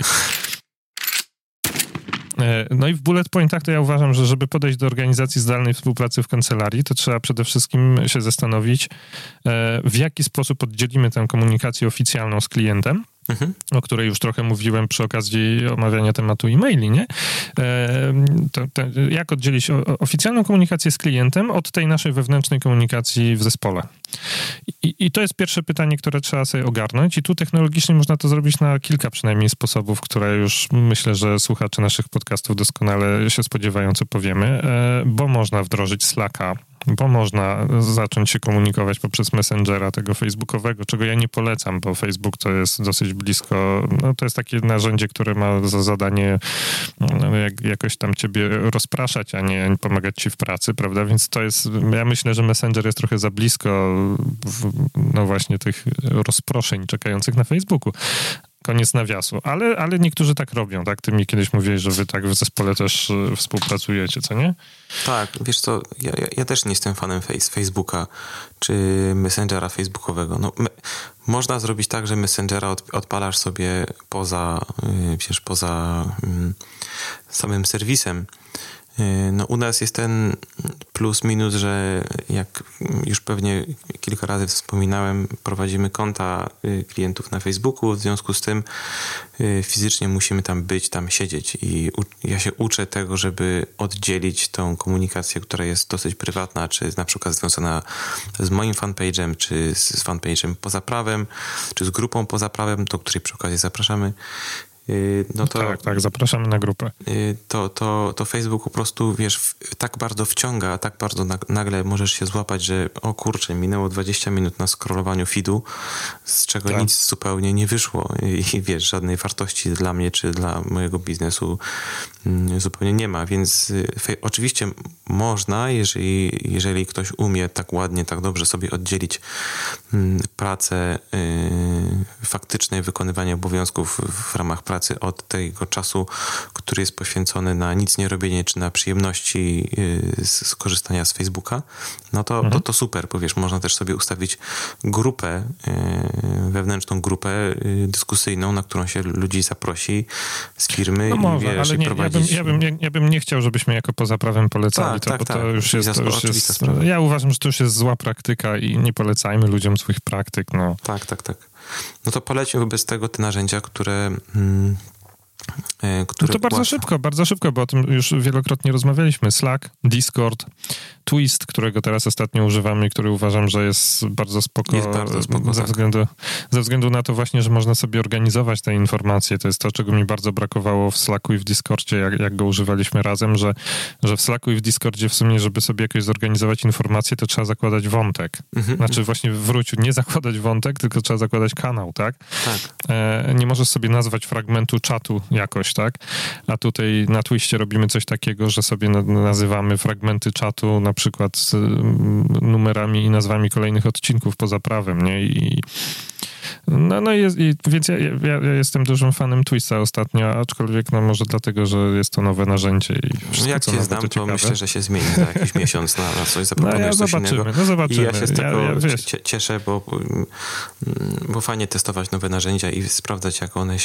No i w bullet pointach to ja uważam, że żeby podejść do organizacji zdalnej współpracy w kancelarii, to trzeba przede wszystkim się zastanowić, w jaki sposób oddzielimy tę komunikację oficjalną z klientem, o której już trochę mówiłem przy okazji omawiania tematu e-maili, nie? Jak oddzielić oficjalną komunikację z klientem od tej naszej wewnętrznej komunikacji w zespole? I to jest pierwsze pytanie, które trzeba sobie ogarnąć i tu technologicznie można to zrobić na kilka przynajmniej sposobów, które już myślę, że słuchacze naszych podcastów doskonale się spodziewają, co powiemy, bo można wdrożyć Slacka, bo można zacząć się komunikować poprzez Messengera tego facebookowego, czego ja nie polecam, bo Facebook to jest dosyć blisko, no to jest takie narzędzie, które ma za zadanie jakoś tam ciebie rozpraszać, a nie pomagać ci w pracy, prawda? Więc to jest, ja myślę, że Messenger jest trochę za blisko no właśnie tych rozproszeń czekających na Facebooku. Koniec nawiasu. Ale niektórzy tak robią, tak? Ty mi kiedyś mówiłeś, że wy tak w zespole też współpracujecie, co nie? Tak, wiesz co, ja też nie jestem fanem Facebooka czy Messengera facebookowego. No, można zrobić tak, że Messengera odpalasz sobie poza samym serwisem. No u nas jest ten plus minus, że jak już pewnie kilka razy wspominałem, prowadzimy konta klientów na Facebooku, w związku z tym fizycznie musimy tam być, tam siedzieć i ja się uczę tego, żeby oddzielić tą komunikację, która jest dosyć prywatna, czy na przykład związana z moim fanpage'em, czy z fanpage'em poza prawem, czy z grupą poza prawem, do której przy okazji zapraszamy. No to, tak, zapraszamy na grupę. To Facebook po prostu, wiesz, tak bardzo wciąga, tak bardzo nagle możesz się złapać, że o kurczę, minęło 20 minut na scrollowaniu feedu, z czego nic zupełnie nie wyszło i wiesz, żadnej wartości dla mnie czy dla mojego biznesu zupełnie nie ma, więc oczywiście można, jeżeli ktoś umie tak ładnie, tak dobrze sobie oddzielić pracę faktyczne wykonywanie obowiązków w ramach pracy od tego czasu, który jest poświęcony na nic nie robienie, czy na przyjemności z korzystania z Facebooka, no to super, bo wiesz, można też sobie ustawić grupę, wewnętrzną grupę dyskusyjną, na którą się ludzi zaprosi z firmy no może, i wiesz, ale nie, prowadzić... ja bym nie chciał, żebyśmy jako poza prawem polecali to, bo to już jest... Ja uważam, że to już jest zła praktyka i nie polecajmy ludziom swoich praktyk, no. Tak. No to polećmy wobec tego te narzędzia, które no to bardzo szybko, bo o tym już wielokrotnie rozmawialiśmy. Slack, Discord, Twist, którego teraz ostatnio używamy i który uważam, że jest bardzo spoko. Jest bardzo spoko, ze względu na to właśnie, że można sobie organizować te informacje. To jest to, czego mi bardzo brakowało w Slacku i w Discordzie, jak go używaliśmy razem, że w Slacku i w Discordzie w sumie, żeby sobie jakoś zorganizować informacje, to trzeba zakładać wątek. Znaczy właśnie nie zakładać wątek, tylko trzeba zakładać kanał, tak? Nie możesz sobie nazwać fragmentu czatu jakoś, tak? A tutaj na Twistie robimy coś takiego, że sobie nazywamy fragmenty czatu na przykład z numerami i nazwami kolejnych odcinków poza prawem, nie? Więc ja jestem dużym fanem Twista ostatnio, aczkolwiek może dlatego, że jest to nowe narzędzie i wszystko, jak cię znam, to myślę, że się zmieni za jakiś miesiąc na coś, zaproponujesz coś innego. Zobaczymy. I ja się z tego cieszę, bo fajnie testować nowe narzędzia i sprawdzać,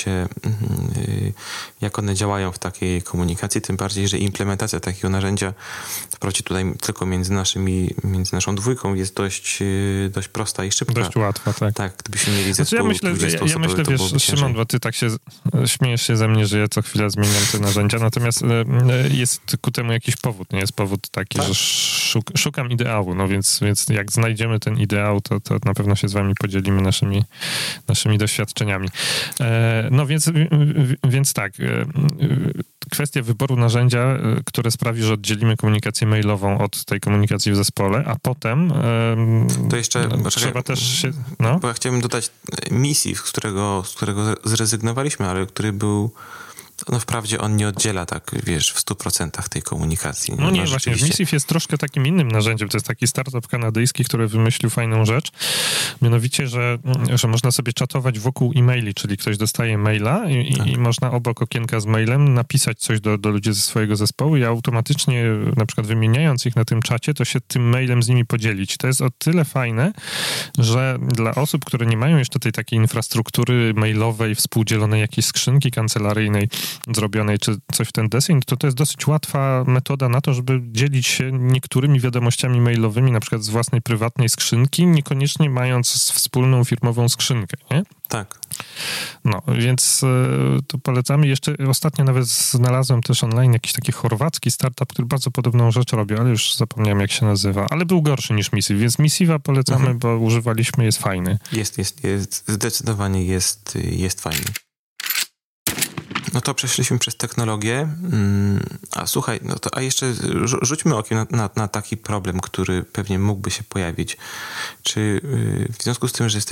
jak one działają w takiej komunikacji, tym bardziej, że implementacja takiego narzędzia wprawdzie tutaj tylko między naszą dwójką jest dość prosta i szybka. Dość łatwa, tak. Tak, gdybyśmy mieli zespół ja myślę, wiesz, Szymon, bo ty tak się śmiejesz się ze mnie, że ja co chwilę zmieniam te narzędzia, natomiast jest ku temu jakiś powód, nie? Jest powód taki, że szukam ideału, no więc jak znajdziemy ten ideał, to na pewno się z wami podzielimy naszymi doświadczeniami. No więc tak, kwestia wyboru narzędzia, które sprawi, że oddzielimy komunikację mailową od tej komunikacji w zespole, a potem to jeszcze trzeba też się... Bo ja chciałbym dodać Missive, z którego zrezygnowaliśmy, ale który był... No wprawdzie on nie oddziela tak, wiesz, w 100% tej komunikacji. No nie, właśnie, Missive jest troszkę takim innym narzędziem. To jest taki startup kanadyjski, który wymyślił fajną rzecz. Mianowicie, że można sobie czatować wokół e-maili, czyli ktoś dostaje maila i można obok okienka z mailem napisać coś do ludzi ze swojego zespołu i automatycznie, na przykład wymieniając ich na tym czacie, to się tym mailem z nimi podzielić. To jest o tyle fajne, że dla osób, które nie mają jeszcze tej takiej infrastruktury mailowej, współdzielonej jakiejś skrzynki kancelaryjnej, zrobionej, czy coś w ten deseń, to jest dosyć łatwa metoda na to, żeby dzielić się niektórymi wiadomościami mailowymi, na przykład z własnej prywatnej skrzynki, niekoniecznie mając wspólną firmową skrzynkę, nie? Tak. No, więc to polecamy. Jeszcze ostatnio nawet znalazłem też online jakiś taki chorwacki startup, który bardzo podobną rzecz robi, ale już zapomniałem, jak się nazywa, ale był gorszy niż Missive, więc Missive'a polecamy, bo używaliśmy, jest fajny. Jest zdecydowanie jest fajny. No to przeszliśmy przez technologię. A słuchaj, a jeszcze rzućmy okiem na taki problem, który pewnie mógłby się pojawić. Czy w związku z tym, że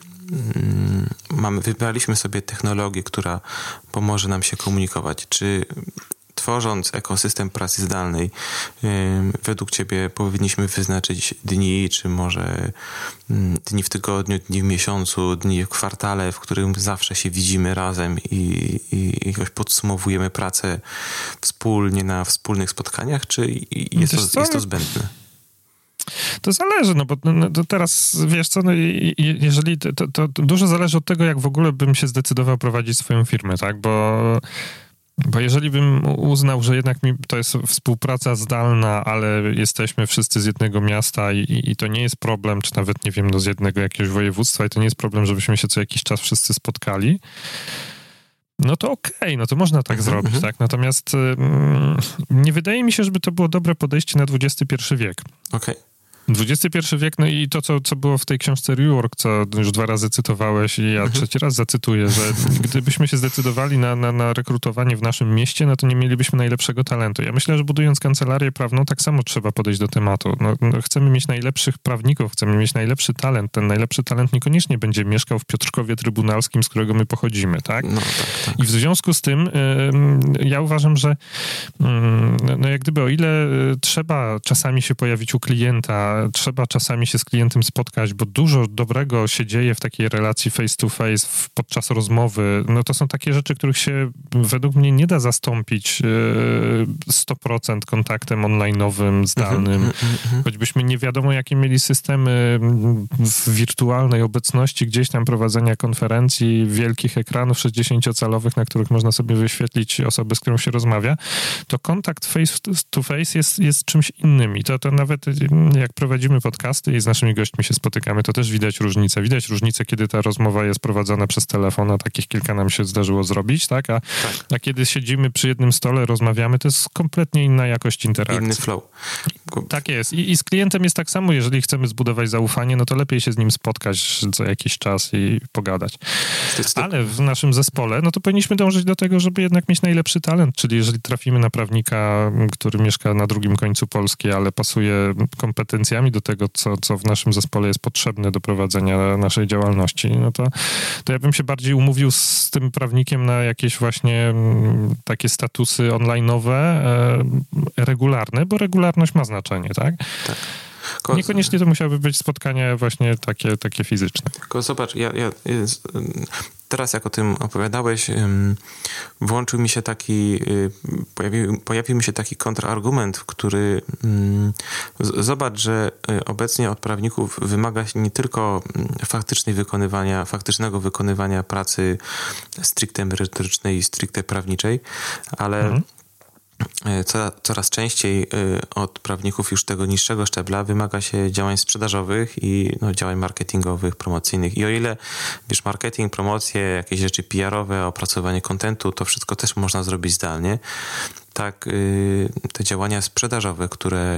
wybraliśmy sobie technologię, która pomoże nam się komunikować, czy tworząc ekosystem pracy zdalnej, według ciebie powinniśmy wyznaczyć dni, czy może dni w tygodniu, dni w miesiącu, dni w kwartale, w którym zawsze się widzimy razem i jakoś podsumowujemy pracę wspólnie na wspólnych spotkaniach, czy jest to zbędne? To zależy, bo to teraz, wiesz co, jeżeli to dużo zależy od tego, jak w ogóle bym się zdecydował prowadzić swoją firmę, tak, bo jeżeli bym uznał, że jednak to jest współpraca zdalna, ale jesteśmy wszyscy z jednego miasta i to nie jest problem, czy nawet, nie wiem, z jednego jakiegoś województwa i to nie jest problem, żebyśmy się co jakiś czas wszyscy spotkali, no to okej, no to można tak zrobić, tak? Natomiast nie wydaje mi się, żeby to było dobre podejście na XXI wiek. Okej. XXI wiek, no i to, co było w tej książce Rework, co już 2 razy cytowałeś i ja 3. raz zacytuję, że gdybyśmy się zdecydowali na rekrutowanie w naszym mieście, no to nie mielibyśmy najlepszego talentu. Ja myślę, że budując kancelarię prawną, tak samo trzeba podejść do tematu. Chcemy mieć najlepszych prawników, chcemy mieć najlepszy talent. Ten najlepszy talent niekoniecznie będzie mieszkał w Piotrkowie Trybunalskim, z którego my pochodzimy, tak? No, tak. I w związku z tym ja uważam, że jak gdyby o ile trzeba czasami się pojawić u klienta trzeba czasami się z klientem spotkać, bo dużo dobrego się dzieje w takiej relacji face to face podczas rozmowy. No to są takie rzeczy, których się według mnie nie da zastąpić 100% kontaktem online'owym, zdalnym. Choćbyśmy nie wiadomo, jakie mieli systemy w wirtualnej obecności, gdzieś tam prowadzenia konferencji, wielkich ekranów 60-calowych, na których można sobie wyświetlić osobę, z którą się rozmawia, to kontakt face to face jest czymś innym. I to nawet jak prowadzimy podcasty i z naszymi gośćmi się spotykamy, to też widać różnicę. Widać różnicę, kiedy ta rozmowa jest prowadzona przez telefon, a takich kilka nam się zdarzyło zrobić, tak? A kiedy siedzimy przy jednym stole, rozmawiamy, to jest kompletnie inna jakość interakcji. Inny flow. Tak jest. I z klientem jest tak samo. Jeżeli chcemy zbudować zaufanie, no to lepiej się z nim spotkać co jakiś czas i pogadać. Ale w naszym zespole, no to powinniśmy dążyć do tego, żeby jednak mieć najlepszy talent, czyli jeżeli trafimy na prawnika, który mieszka na drugim końcu Polski, ale pasuje kompetencjami do tego, co w naszym zespole jest potrzebne do prowadzenia naszej działalności, no to ja bym się bardziej umówił z tym prawnikiem na jakieś właśnie takie statusy online'owe, regularne, bo regularność ma znaczenie, tak? Tak. Niekoniecznie to musiały być spotkania właśnie takie fizyczne. Tylko zobacz, teraz jak o tym opowiadałeś, włączył mi się pojawił mi się taki kontrargument, który zobacz, że obecnie od prawników wymaga się nie tylko faktycznego wykonywania pracy stricte merytorycznej i stricte prawniczej, ale coraz częściej od prawników już tego niższego szczebla wymaga się działań sprzedażowych i działań marketingowych, promocyjnych. I o ile, wiesz, marketing, promocje, jakieś rzeczy PR-owe, opracowanie kontentu, to wszystko też można zrobić zdalnie, tak te działania sprzedażowe,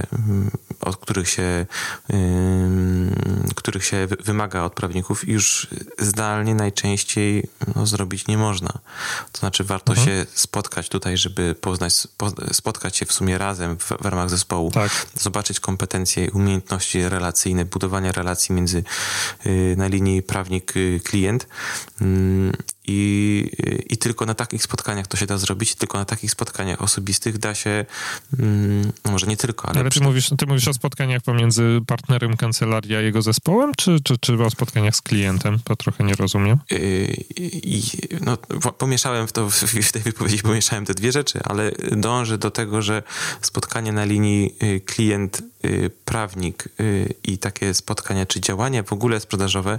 których się wymaga od prawników, już zdalnie najczęściej zrobić nie można. To znaczy warto się spotkać tutaj, żeby spotkać się w sumie razem w ramach zespołu, zobaczyć kompetencje i umiejętności relacyjne, budowania relacji na linii prawnik-klient. I tylko na takich spotkaniach to się da zrobić, tylko na takich spotkaniach osobistych da się, może nie tylko, ale... Ale ty mówisz o spotkaniach pomiędzy partnerem kancelarii a jego zespołem, czy o spotkaniach z klientem? To trochę nie rozumiem. Pomieszałem w tej wypowiedzi pomieszałem te dwie rzeczy, ale dążę do tego, że spotkanie na linii klient, prawnik i takie spotkania czy działania w ogóle sprzedażowe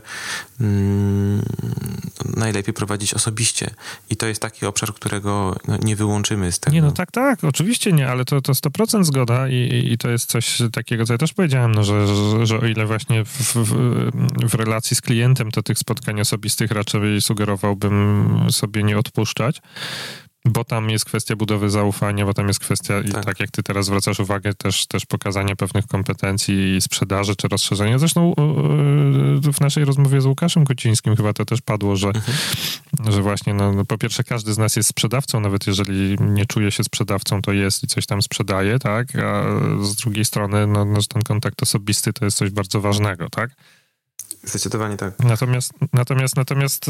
najlepiej prowadzić osobiście. I to jest taki obszar, którego nie wyłączymy z tego. Nie, tak, oczywiście nie, ale to 100% zgoda i to jest coś takiego, co ja też powiedziałem, że o ile właśnie w relacji z klientem, to tych spotkań osobistych raczej sugerowałbym sobie nie odpuszczać, bo tam jest kwestia budowy zaufania, bo tam jest kwestia, i tak jak ty teraz zwracasz uwagę, też pokazania pewnych kompetencji i sprzedaży czy rozszerzenia. Zresztą w naszej rozmowie z Łukaszem Kocińskim chyba to też padło, że właśnie po pierwsze każdy z nas jest sprzedawcą, nawet jeżeli nie czuje się sprzedawcą, to jest i coś tam sprzedaje, tak? A z drugiej strony że ten kontakt osobisty to jest coś bardzo ważnego, tak? Zdecydowanie tak. Natomiast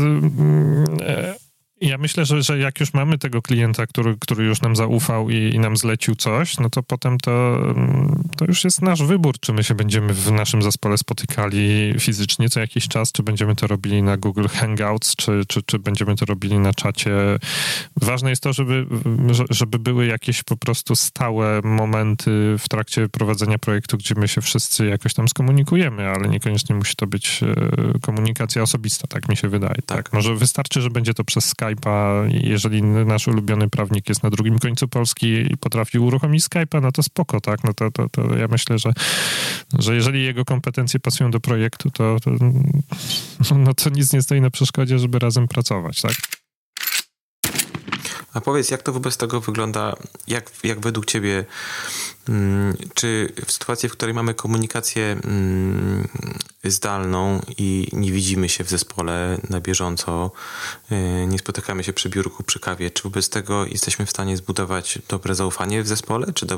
ja myślę, że jak już mamy tego klienta, który już nam zaufał i nam zlecił coś, no to potem to już jest nasz wybór, czy my się będziemy w naszym zespole spotykali fizycznie co jakiś czas, czy będziemy to robili na Google Hangouts, czy będziemy to robili na czacie. Ważne jest to, żeby były jakieś po prostu stałe momenty w trakcie prowadzenia projektu, gdzie my się wszyscy jakoś tam skomunikujemy, ale niekoniecznie musi to być komunikacja osobista, tak mi się wydaje. Tak. Może wystarczy, że będzie to przez Skype'a, jeżeli nasz ulubiony prawnik jest na drugim końcu Polski i potrafi uruchomić Skype'a, no to spoko, tak? No to ja myślę, że jeżeli jego kompetencje pasują do projektu, to nic nie stoi na przeszkodzie, żeby razem pracować, tak? A powiedz, jak to wobec tego wygląda, jak według ciebie, czy w sytuacji, w której mamy komunikację zdalną i nie widzimy się w zespole na bieżąco, nie spotykamy się przy biurku, przy kawie, czy wobec tego jesteśmy w stanie zbudować dobre zaufanie w zespole, czy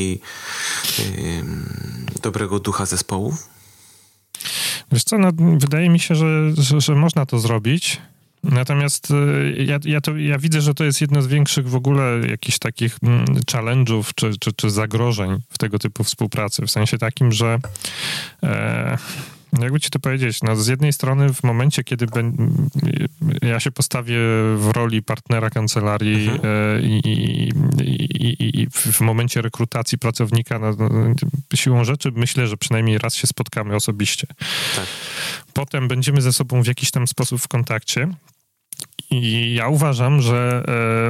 dobrego ducha zespołu? Wiesz co, wydaje mi się, że można to zrobić. Natomiast ja widzę, że to jest jedno z większych w ogóle jakichś takich challenge'ów czy zagrożeń w tego typu współpracy. W sensie takim, że jakby ci to powiedzieć, no z jednej strony w momencie, kiedy ja się postawię w roli partnera kancelarii i w momencie rekrutacji pracownika, no, siłą rzeczy myślę, że przynajmniej raz się spotkamy osobiście. Tak. Potem będziemy ze sobą w jakiś tam sposób w kontakcie i ja uważam, że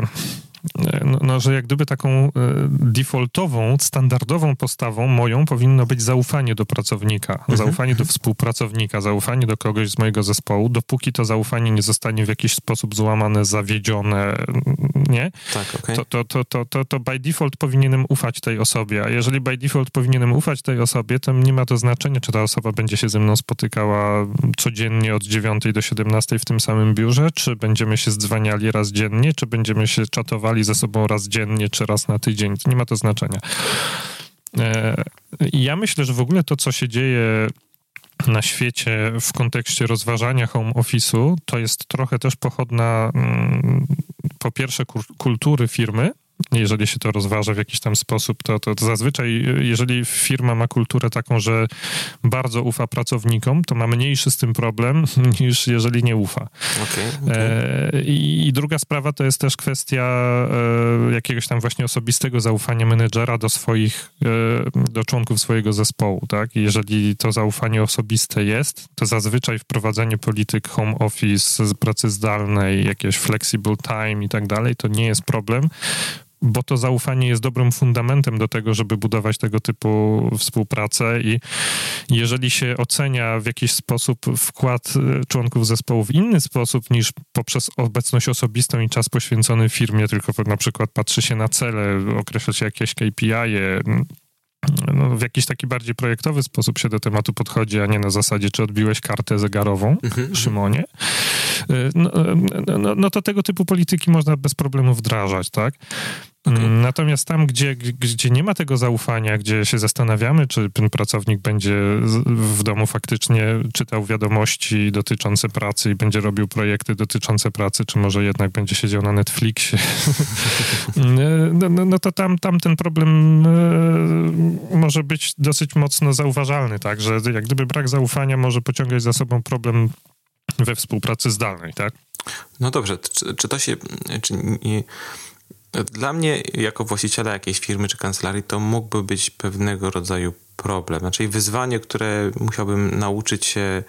że jak gdyby taką defaultową, standardową postawą moją powinno być zaufanie do pracownika, zaufanie do współpracownika, zaufanie do kogoś z mojego zespołu, dopóki to zaufanie nie zostanie w jakiś sposób złamane, zawiedzione, nie? Tak, okej. To by default powinienem ufać tej osobie, a jeżeli by default powinienem ufać tej osobie, to nie ma to znaczenia, czy ta osoba będzie się ze mną spotykała codziennie od 9 do 17 w tym samym biurze, czy będziemy się zdzwaniali raz dziennie, czy będziemy się czatowali ze sobą raz dziennie, czy raz na tydzień. Nie ma to znaczenia. Ja myślę, że w ogóle to, co się dzieje na świecie w kontekście rozważania home office'u, to jest trochę też pochodna po pierwsze kultury firmy. Jeżeli się to rozważa w jakiś tam sposób, to zazwyczaj, jeżeli firma ma kulturę taką, że bardzo ufa pracownikom, to ma mniejszy z tym problem, niż jeżeli nie ufa. Okay. I druga sprawa to jest też kwestia jakiegoś tam właśnie osobistego zaufania menedżera do członków swojego zespołu, tak? I jeżeli to zaufanie osobiste jest, to zazwyczaj wprowadzenie polityk home office, pracy zdalnej, jakieś flexible time i tak dalej, to nie jest problem, bo to zaufanie jest dobrym fundamentem do tego, żeby budować tego typu współpracę i jeżeli się ocenia w jakiś sposób wkład członków zespołu w inny sposób niż poprzez obecność osobistą i czas poświęcony firmie, tylko na przykład patrzy się na cele, określa się jakieś KPI-e, w jakiś taki bardziej projektowy sposób się do tematu podchodzi, a nie na zasadzie, czy odbiłeś kartę zegarową, Szymonie, no to tego typu polityki można bez problemu wdrażać, tak? Okay. Natomiast tam, gdzie nie ma tego zaufania, gdzie się zastanawiamy, czy ten pracownik będzie w domu faktycznie czytał wiadomości dotyczące pracy i będzie robił projekty dotyczące pracy, czy może jednak będzie siedział na Netflixie, no to tam ten problem może być dosyć mocno zauważalny, tak? Że jak gdyby brak zaufania może pociągać za sobą problem we współpracy zdalnej, tak? No dobrze, czy to się... Dla mnie, jako właściciela jakiejś firmy czy kancelarii, to mógłby być pewnego rodzaju problem. Znaczy wyzwanie, które musiałbym nauczyć się...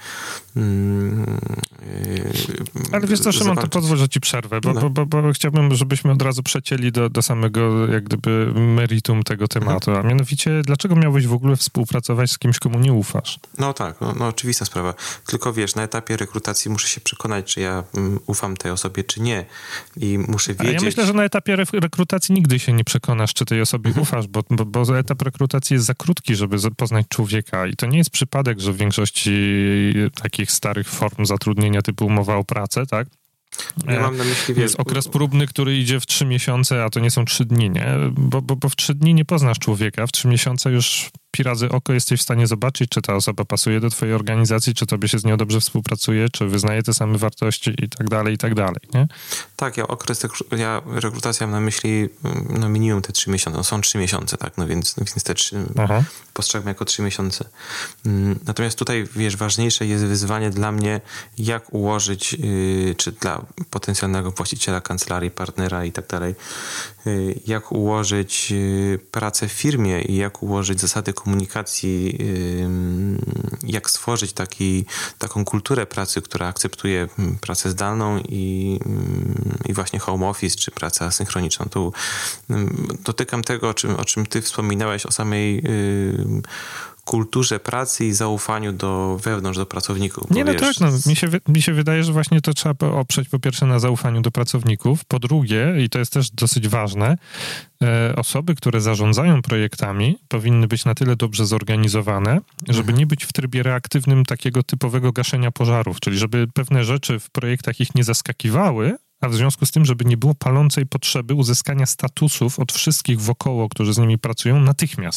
Ale wiesz co, Szymon, to pozwól, że ci przerwę, bo chciałbym, żebyśmy od razu przecięli do samego jak gdyby meritum tego tematu. A mianowicie, dlaczego miałbyś w ogóle współpracować z kimś, komu nie ufasz? No tak, no oczywista sprawa. Tylko wiesz, na etapie rekrutacji muszę się przekonać, czy ja ufam tej osobie, czy nie. I muszę wiedzieć... A ja myślę, że na etapie rekrutacji nigdy się nie przekonasz, czy tej osobie ufasz, bo etap rekrutacji jest za krótki, żeby poznać człowieka. I to nie jest przypadek, że w większości takich starych form zatrudnienia typu umowa o pracę, tak? Ja mam na myśli, jest okres próbny, który idzie w 3 miesiące, a to nie są 3 dni, nie? Bo w 3 dni nie poznasz człowieka, w 3 miesiące już razy oko jesteś w stanie zobaczyć, czy ta osoba pasuje do twojej organizacji, czy tobie się z nią dobrze współpracuje, czy wyznaje te same wartości i tak dalej, nie? Tak, rekrutacja mam na myśli no minimum te 3 miesiące. No są 3 miesiące, tak? No więc te 3 postrzegam jako 3 miesiące. Natomiast tutaj, wiesz, ważniejsze jest wyzwanie dla mnie, jak ułożyć, czy dla potencjalnego właściciela kancelarii, partnera i tak dalej, jak ułożyć pracę w firmie i jak ułożyć zasady komunikacji, jak stworzyć taką kulturę pracy, która akceptuje pracę zdalną i właśnie home office, czy pracę asynchroniczną. Tu dotykam tego, o czym ty wspominałeś, o samej kulturze pracy i zaufaniu wewnątrz do pracowników. Nie, no tak, mi się wydaje, że właśnie to trzeba oprzeć po pierwsze na zaufaniu do pracowników, po drugie, i to jest też dosyć ważne, osoby, które zarządzają projektami, powinny być na tyle dobrze zorganizowane, żeby nie być w trybie reaktywnym takiego typowego gaszenia pożarów, czyli żeby pewne rzeczy w projektach ich nie zaskakiwały, a w związku z tym, żeby nie było palącej potrzeby uzyskania statusów od wszystkich wokoło, którzy z nimi pracują natychmiast.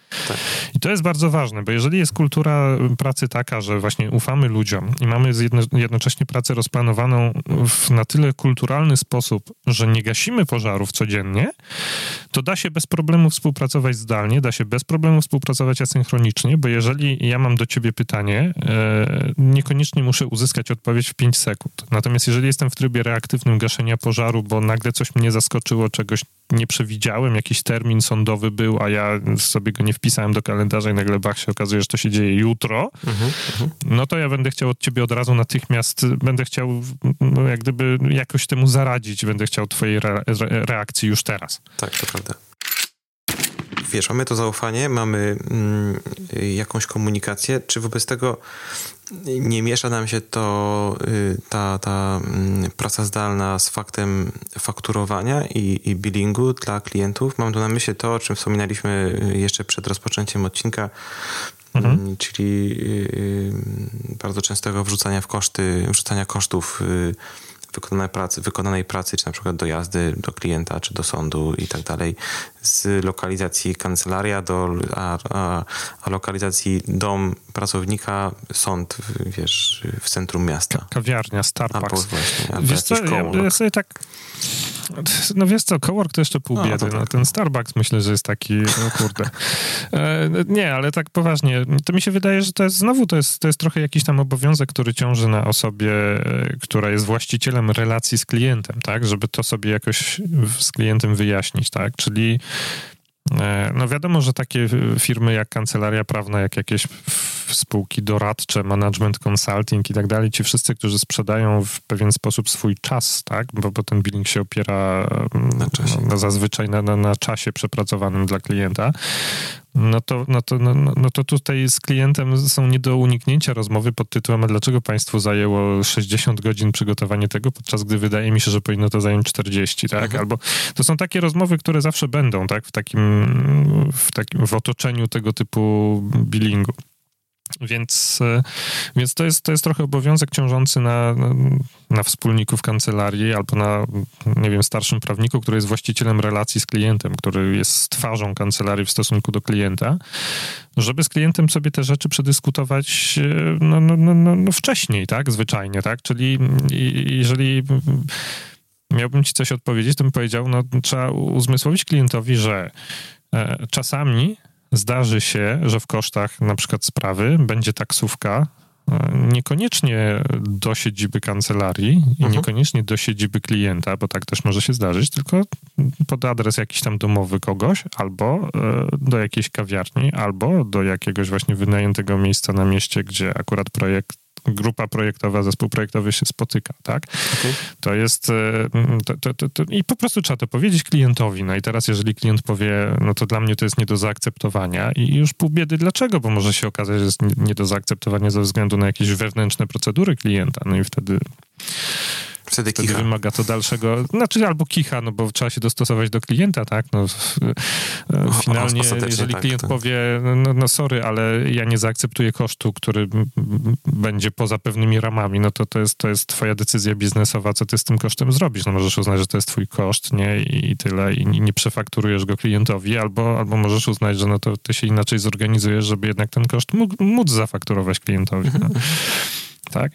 Tak. I to jest bardzo ważne, bo jeżeli jest kultura pracy taka, że właśnie ufamy ludziom i mamy jednocześnie pracę rozplanowaną w na tyle kulturalny sposób, że nie gasimy pożarów codziennie, to da się bez problemu współpracować zdalnie, da się bez problemu współpracować asynchronicznie, bo jeżeli ja mam do ciebie pytanie, niekoniecznie muszę uzyskać odpowiedź w 5 sekund. Natomiast jeżeli jestem w trybie reaktywnym gaszenia pożaru, bo nagle coś mnie zaskoczyło, czegoś nie przewidziałem, jakiś termin sądowy był, a ja sobie go nie wpisałem do kalendarza i nagle się okazuje, że to się dzieje jutro, no to ja będę chciał od ciebie od razu natychmiast, będę chciał jak gdyby jakoś temu zaradzić, będę chciał twojej reakcji już teraz. Tak, to prawda. Wiesz, mamy to zaufanie, mamy jakąś komunikację, czy wobec tego nie miesza nam się ta praca zdalna z faktem fakturowania i billingu dla klientów? Mam tu na myśli to, o czym wspominaliśmy jeszcze przed rozpoczęciem odcinka, czyli bardzo częstego wrzucania kosztów wykonanej pracy, czy na przykład dojazdy do klienta, czy do sądu i tak dalej, z lokalizacji kancelaria a lokalizacji dom pracownika, sąd, wiesz, w centrum miasta. Kawiarnia, Starbucks. Wiesz co, ja sobie tak... No wiesz co, cowork to jeszcze pół biedy. No, ten Starbucks myślę, że jest taki, no kurde. Nie, ale tak poważnie, to mi się wydaje, że to jest trochę jakiś tam obowiązek, który ciąży na osobie, która jest właścicielem relacji z klientem, tak? Żeby to sobie jakoś z klientem wyjaśnić, tak? Czyli no wiadomo, że takie firmy jak kancelaria prawna, jak jakieś spółki doradcze, management consulting i tak dalej, ci wszyscy, którzy sprzedają w pewien sposób swój czas, tak? Bo ten billing się opiera zazwyczaj na czasie przepracowanym dla klienta, no to tutaj z klientem są nie do uniknięcia rozmowy pod tytułem: a dlaczego państwu zajęło 60 godzin przygotowanie tego, podczas gdy wydaje mi się, że powinno to zająć 40, tak? Albo to są takie rozmowy, które zawsze będą, tak? W otoczeniu tego typu billingu. Więc to jest trochę obowiązek ciążący na wspólników kancelarii albo na, nie wiem, starszym prawniku, który jest właścicielem relacji z klientem, który jest twarzą kancelarii w stosunku do klienta, żeby z klientem sobie te rzeczy przedyskutować wcześniej, tak? Zwyczajnie, tak? Czyli jeżeli miałbym ci coś odpowiedzieć, to bym powiedział, no trzeba uzmysłowić klientowi, że czasami zdarzy się, że w kosztach na przykład sprawy będzie taksówka niekoniecznie do siedziby kancelarii i niekoniecznie do siedziby klienta, bo tak też może się zdarzyć, tylko pod adres jakiś tam domowy kogoś, albo do jakiejś kawiarni, albo do jakiegoś właśnie wynajętego miejsca na mieście, gdzie akurat grupa projektowa, zespół projektowy się spotyka, tak? Okay. To jest... I po prostu trzeba to powiedzieć klientowi. No i teraz, jeżeli klient powie, no to dla mnie to jest nie do zaakceptowania i już pół biedy. Dlaczego? Bo może się okazać, że jest nie do zaakceptowania ze względu na jakieś wewnętrzne procedury klienta. No i wtedy wymaga to dalszego, albo kicha, no bo trzeba się dostosować do klienta, tak? No, finalnie, jeżeli klient powie, no sorry, ale ja nie zaakceptuję kosztu, który będzie poza pewnymi ramami, no to jest twoja decyzja biznesowa, co ty z tym kosztem zrobisz. No możesz uznać, że to jest twój koszt, nie? I tyle, i nie przefakturujesz go klientowi, albo możesz uznać, że no to ty się inaczej zorganizujesz, żeby jednak ten koszt móc zafakturować klientowi. No. Tak?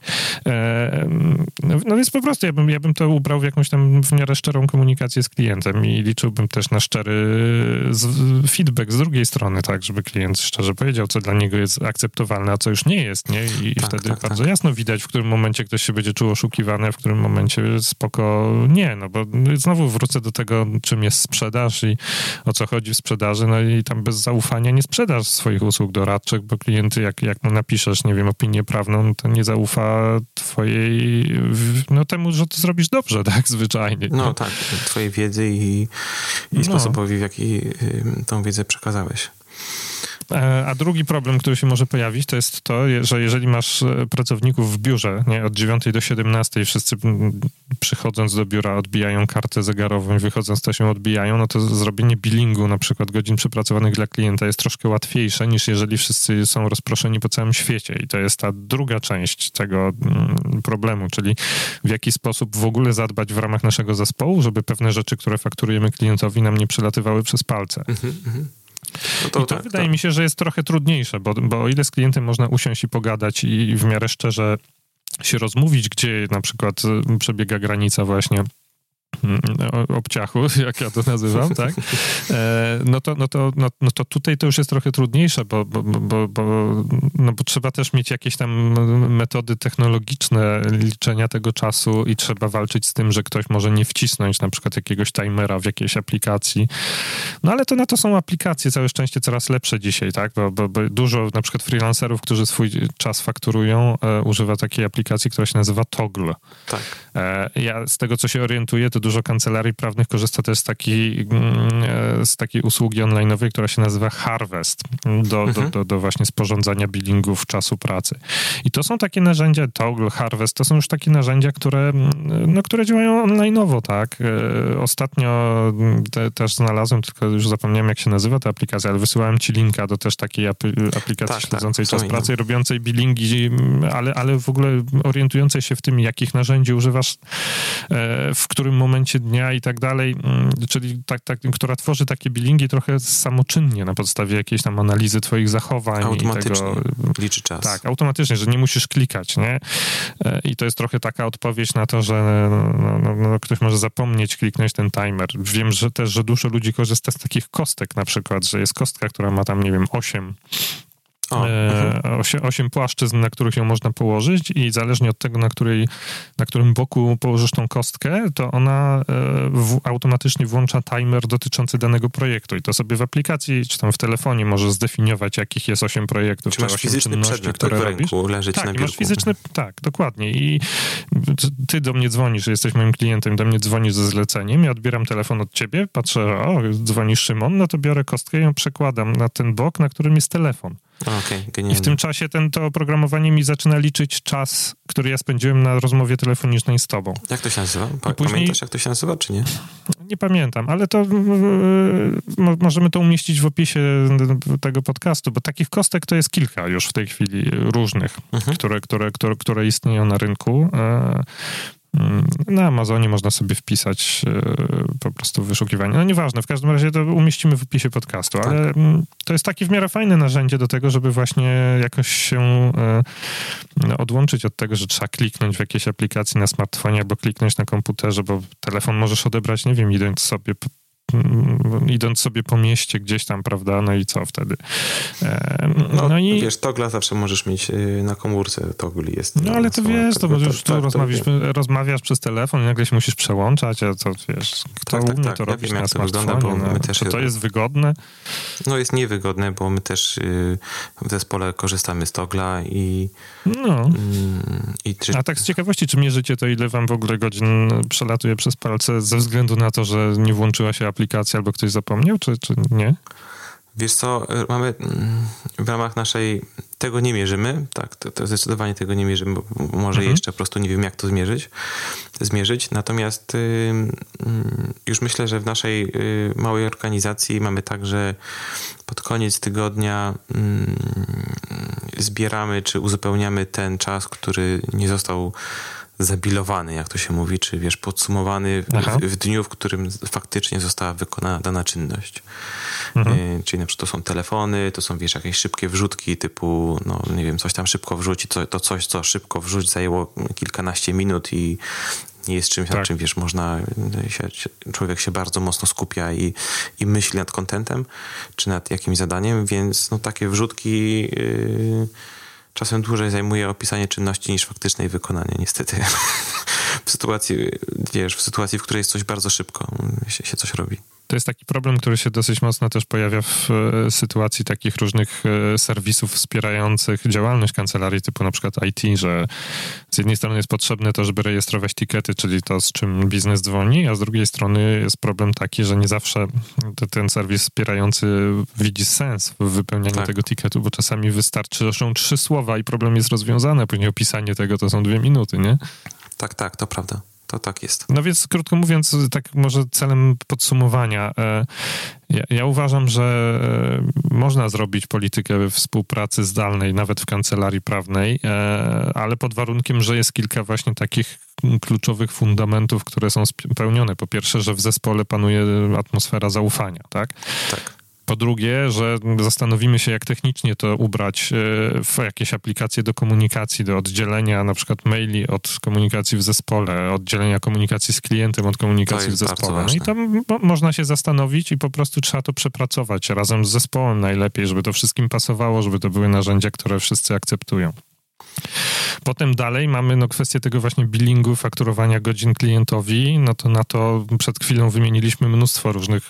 No więc po prostu ja bym to ubrał w jakąś tam w miarę szczerą komunikację z klientem i liczyłbym też na szczery feedback z drugiej strony, tak, żeby klient szczerze powiedział, co dla niego jest akceptowalne, a co już nie jest, nie? I wtedy bardzo jasno widać, w którym momencie ktoś się będzie czuł oszukiwany, a w którym momencie spoko nie, no bo znowu wrócę do tego, czym jest sprzedaż i o co chodzi w sprzedaży, no i tam bez zaufania nie sprzedasz swoich usług doradczych, bo klienty, jak mu napiszesz, nie wiem, opinię prawną, to nie zaufa twojej, no temu, że to zrobisz dobrze, tak, zwyczajnie. No tak, twojej wiedzy i sposobowi, w jaki tą wiedzę przekazałeś. A drugi problem, który się może pojawić, to jest to, że jeżeli masz pracowników w biurze, nie, od 9 do 17 wszyscy przychodząc do biura odbijają kartę zegarową i wychodząc to się odbijają, no to zrobienie billingu na przykład godzin przepracowanych dla klienta jest troszkę łatwiejsze niż jeżeli wszyscy są rozproszeni po całym świecie i to jest ta druga część tego problemu, czyli w jaki sposób w ogóle zadbać w ramach naszego zespołu, żeby pewne rzeczy, które fakturujemy klientowi, nam nie przelatywały przez palce. I to wydaje mi się, że jest trochę trudniejsze, bo o ile z klientem można usiąść i pogadać i w miarę szczerze się rozmówić, gdzie na przykład przebiega granica właśnie obciachu, jak ja to nazywam, tak? No to tutaj to już jest trochę trudniejsze, bo trzeba też mieć jakieś tam metody technologiczne liczenia tego czasu i trzeba walczyć z tym, że ktoś może nie wcisnąć na przykład jakiegoś timera w jakiejś aplikacji. No ale to na to są aplikacje, całe szczęście coraz lepsze dzisiaj, tak? Bo dużo na przykład freelancerów, którzy swój czas fakturują, używa takiej aplikacji, która się nazywa Toggle. Tak. Ja z tego, co się orientuję, to dużo kancelarii prawnych korzysta też z takiej usługi online'owej, która się nazywa Harvest, do właśnie sporządzania billingów czasu pracy. I to są takie narzędzia, Toggle, Harvest, to są już takie narzędzia, które działają online'owo, tak? Ostatnio też znalazłem, tylko już zapomniałem, jak się nazywa ta aplikacja, ale wysyłałem ci linka do też takiej aplikacji śledzącej czas pracy, robiącej billingi, ale w ogóle orientującej się w tym, jakich narzędzi używasz, w którym momencie dnia i tak dalej, czyli która tworzy takie billingi trochę samoczynnie na podstawie jakiejś tam analizy twoich zachowań. Automatycznie liczy czas. Tak, automatycznie, że nie musisz klikać, nie? I to jest trochę taka odpowiedź na to, że ktoś może zapomnieć kliknąć ten timer. Wiem, że dużo ludzi korzysta z takich kostek na przykład, że jest kostka, która ma tam, nie wiem, 8 płaszczyzn, na których ją można położyć i zależnie od tego, na którym boku położysz tą kostkę, to ona automatycznie włącza timer dotyczący danego projektu i to sobie w aplikacji, czy tam w telefonie możesz zdefiniować, jakich jest 8 projektów, czy masz 8 fizyczny czynności, przedmiot, które w robisz. ręku leżeć na biurku. Masz fizyczny, tak, dokładnie. I ty do mnie dzwonisz, jesteś moim klientem, do mnie dzwonisz ze zleceniem, ja odbieram telefon od ciebie, patrzę, dzwoni Szymon, no to biorę kostkę i ją przekładam na ten bok, na którym jest telefon. I w tym czasie to oprogramowanie mi zaczyna liczyć czas, który ja spędziłem na rozmowie telefonicznej z tobą. Jak to się nazywa? Pamiętasz, jak to się nazywa, czy nie? Nie pamiętam, ale to możemy to umieścić w opisie tego podcastu, bo takich kostek to jest kilka już w tej chwili różnych, które istnieją na rynku. Na Amazonie można sobie wpisać po prostu wyszukiwanie. No nieważne, w każdym razie to umieścimy w opisie podcastu, ale to jest takie w miarę fajne narzędzie do tego, żeby właśnie jakoś się odłączyć od tego, że trzeba kliknąć w jakiejś aplikacji na smartfonie albo kliknąć na komputerze, bo telefon możesz odebrać, nie wiem, idąc sobie po mieście gdzieś tam, prawda, no i co wtedy? Wiesz, Toggle zawsze możesz mieć na komórce, Toggle jest. No ale to wiesz, to już tu rozmawiasz przez telefon i nagle się musisz przełączać, a to wiesz, kto umie to robić na smartfonie, czy to jest wygodne? No jest niewygodne, bo my też w zespole korzystamy z Toggla i... A tak z ciekawości, czy mierzycie to, ile wam w ogóle godzin przelatuje przez palce ze względu na to, że nie włączyła się aplikacja albo ktoś zapomniał, czy nie? Wiesz co, mamy w ramach naszej, tego nie mierzymy, tak, to zdecydowanie tego nie mierzymy, bo może jeszcze po prostu nie wiem, jak to zmierzyć. Natomiast już myślę, że w naszej małej organizacji mamy tak, że pod koniec tygodnia zbieramy czy uzupełniamy ten czas, który nie został zabilowany, jak to się mówi, czy wiesz, podsumowany w dniu, w którym faktycznie została wykonana dana czynność. Czyli na przykład to są telefony, to są, wiesz, jakieś szybkie wrzutki typu, no nie wiem, coś tam szybko wrzuci, to coś, co szybko wrzuć zajęło kilkanaście minut i nie jest czymś, nad czym, wiesz, człowiek się bardzo mocno skupia i myśli nad contentem, czy nad jakimś zadaniem, więc no takie wrzutki czasem dłużej zajmuje opisanie czynności niż faktyczne jej wykonanie, niestety. w sytuacji, w której jest coś bardzo szybko, się coś robi. To jest taki problem, który się dosyć mocno też pojawia w sytuacji takich różnych serwisów wspierających działalność kancelarii, typu na przykład IT, że z jednej strony jest potrzebne to, żeby rejestrować tikety, czyli to, z czym biznes dzwoni, a z drugiej strony jest problem taki, że nie zawsze ten serwis wspierający widzi sens w wypełnianiu tego tiketu, bo czasami wystarczy 3 słowa i problem jest rozwiązany, a później opisanie tego to są 2 minuty, nie? Tak, to prawda. To tak jest. No więc krótko mówiąc, tak może celem podsumowania, ja uważam, że można zrobić politykę współpracy zdalnej, nawet w kancelarii prawnej, ale pod warunkiem, że jest kilka właśnie takich kluczowych fundamentów, które są spełnione. Po pierwsze, że w zespole panuje atmosfera zaufania, tak? Tak. Po drugie, że zastanowimy się, jak technicznie to ubrać w jakieś aplikacje do komunikacji, do oddzielenia na przykład maili od komunikacji w zespole, oddzielenia komunikacji z klientem od komunikacji w zespole. No i tam można się zastanowić i po prostu trzeba to przepracować razem z zespołem najlepiej, żeby to wszystkim pasowało, żeby to były narzędzia, które wszyscy akceptują. Potem dalej mamy kwestię tego właśnie billingu, fakturowania godzin klientowi. No to na to przed chwilą wymieniliśmy mnóstwo różnych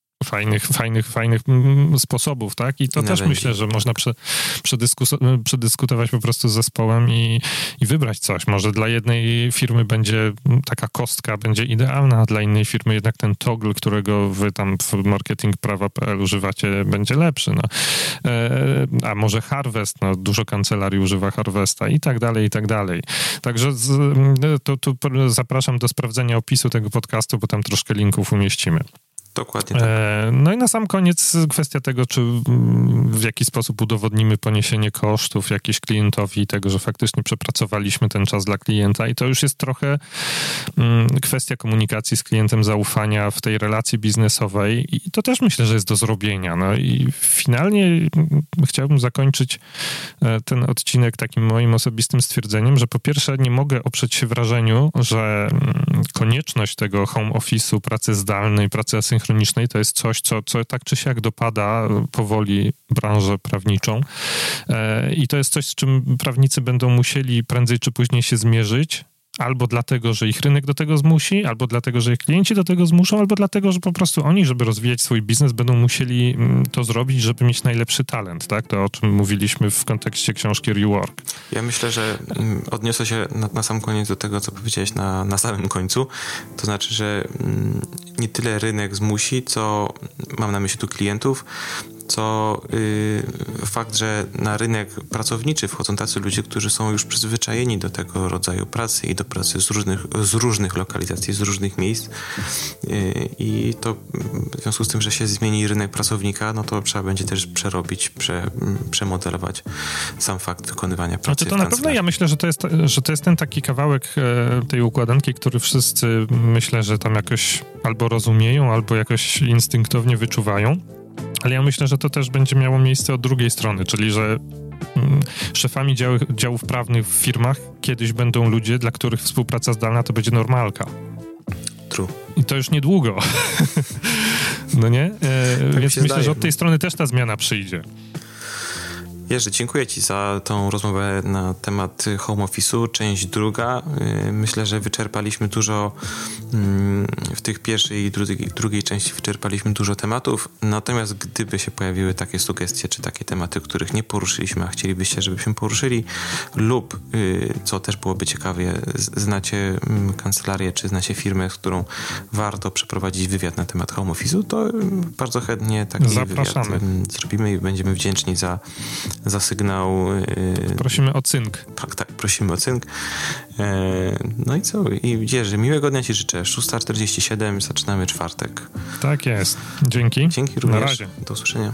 fajnych sposobów, tak? I to też myślę, że można przedyskutować po prostu z zespołem i wybrać coś. Może dla jednej firmy będzie taka kostka będzie idealna, a dla innej firmy jednak ten toggle, którego wy tam w marketingprawa.pl używacie, będzie lepszy. No. A może Harvest, no dużo kancelarii używa Harvesta i tak dalej, i tak dalej. Także tu zapraszam do sprawdzenia opisu tego podcastu, bo tam troszkę linków umieścimy. Dokładnie tak. No i na sam koniec kwestia tego, czy w jaki sposób udowodnimy poniesienie kosztów jakiś klientowi i tego, że faktycznie przepracowaliśmy ten czas dla klienta i to już jest trochę kwestia komunikacji z klientem, zaufania w tej relacji biznesowej i to też myślę, że jest do zrobienia. No i finalnie chciałbym zakończyć ten odcinek takim moim osobistym stwierdzeniem, że po pierwsze nie mogę oprzeć się wrażeniu, że konieczność tego home office'u, pracy zdalnej, pracy asynchronicznej to jest coś, co tak czy siak dopada powoli branżę prawniczą i to jest coś, z czym prawnicy będą musieli prędzej czy później się zmierzyć, albo dlatego, że ich rynek do tego zmusi, albo dlatego, że ich klienci do tego zmuszą, albo dlatego, że po prostu oni, żeby rozwijać swój biznes, będą musieli to zrobić, żeby mieć najlepszy talent, tak? To, o czym mówiliśmy w kontekście książki Rework. Ja myślę, że odniosę się na sam koniec do tego, co powiedziałeś na samym końcu. To znaczy, że nie tyle rynek zmusi, co mam na myśli tu klientów, co fakt, że na rynek pracowniczy wchodzą tacy ludzie, którzy są już przyzwyczajeni do tego rodzaju pracy i do pracy z różnych lokalizacji, z różnych miejsc i to w związku z tym, że się zmieni rynek pracownika, no to trzeba będzie też przerobić, przemodelować sam fakt wykonywania pracy. Znaczy to na pewno ja myślę, że to jest ten taki kawałek tej układanki, który wszyscy myślę, że tam jakoś albo rozumieją, albo jakoś instynktownie wyczuwają. Ale ja myślę, że to też będzie miało miejsce od drugiej strony, czyli że szefami działów prawnych w firmach kiedyś będą ludzie, dla których współpraca zdalna to będzie normalka. True. I to już niedługo. No nie? Tak więc myślę, że od tej strony też ta zmiana przyjdzie. Jerzy, dziękuję Ci za tą rozmowę na temat home office'u. Część druga. Myślę, że wyczerpaliśmy dużo w tych pierwszej i drugiej części wyczerpaliśmy dużo tematów. Natomiast gdyby się pojawiły takie sugestie, czy takie tematy, których nie poruszyliśmy, a chcielibyście, żebyśmy poruszyli lub, co też byłoby ciekawie, znacie kancelarię, czy znacie firmę, z którą warto przeprowadzić wywiad na temat home office'u, to bardzo chętnie taki wywiad zrobimy i będziemy wdzięczni za sygnał. Prosimy o cynk. Tak, prosimy o cynk. No i co? I Jerzy, miłego dnia Ci życzę. 6:47, zaczynamy czwartek. Tak jest. Dzięki. Dzięki również. Na razie. Do usłyszenia.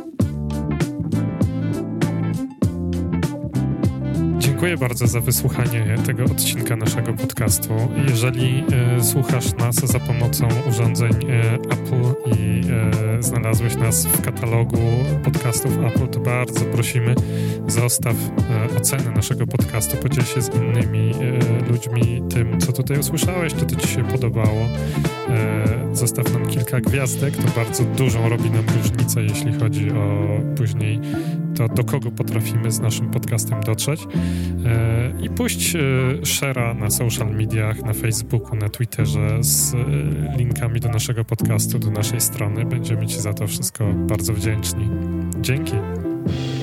Dziękuję bardzo za wysłuchanie tego odcinka naszego podcastu. Jeżeli słuchasz nas za pomocą urządzeń Apple i znalazłeś nas w katalogu podcastów Apple, to bardzo prosimy, zostaw ocenę naszego podcastu, podziel się z innymi ludźmi tym, co tutaj usłyszałeś, czy to Ci się podobało. Zostaw nam kilka gwiazdek, to bardzo dużą robi nam różnicę, jeśli chodzi o później to, do kogo potrafimy z naszym podcastem dotrzeć. I puść share'a na social mediach, na Facebooku, na Twitterze z linkami do naszego podcastu, do naszej strony. Będziemy Ci za to wszystko bardzo wdzięczni. Dzięki.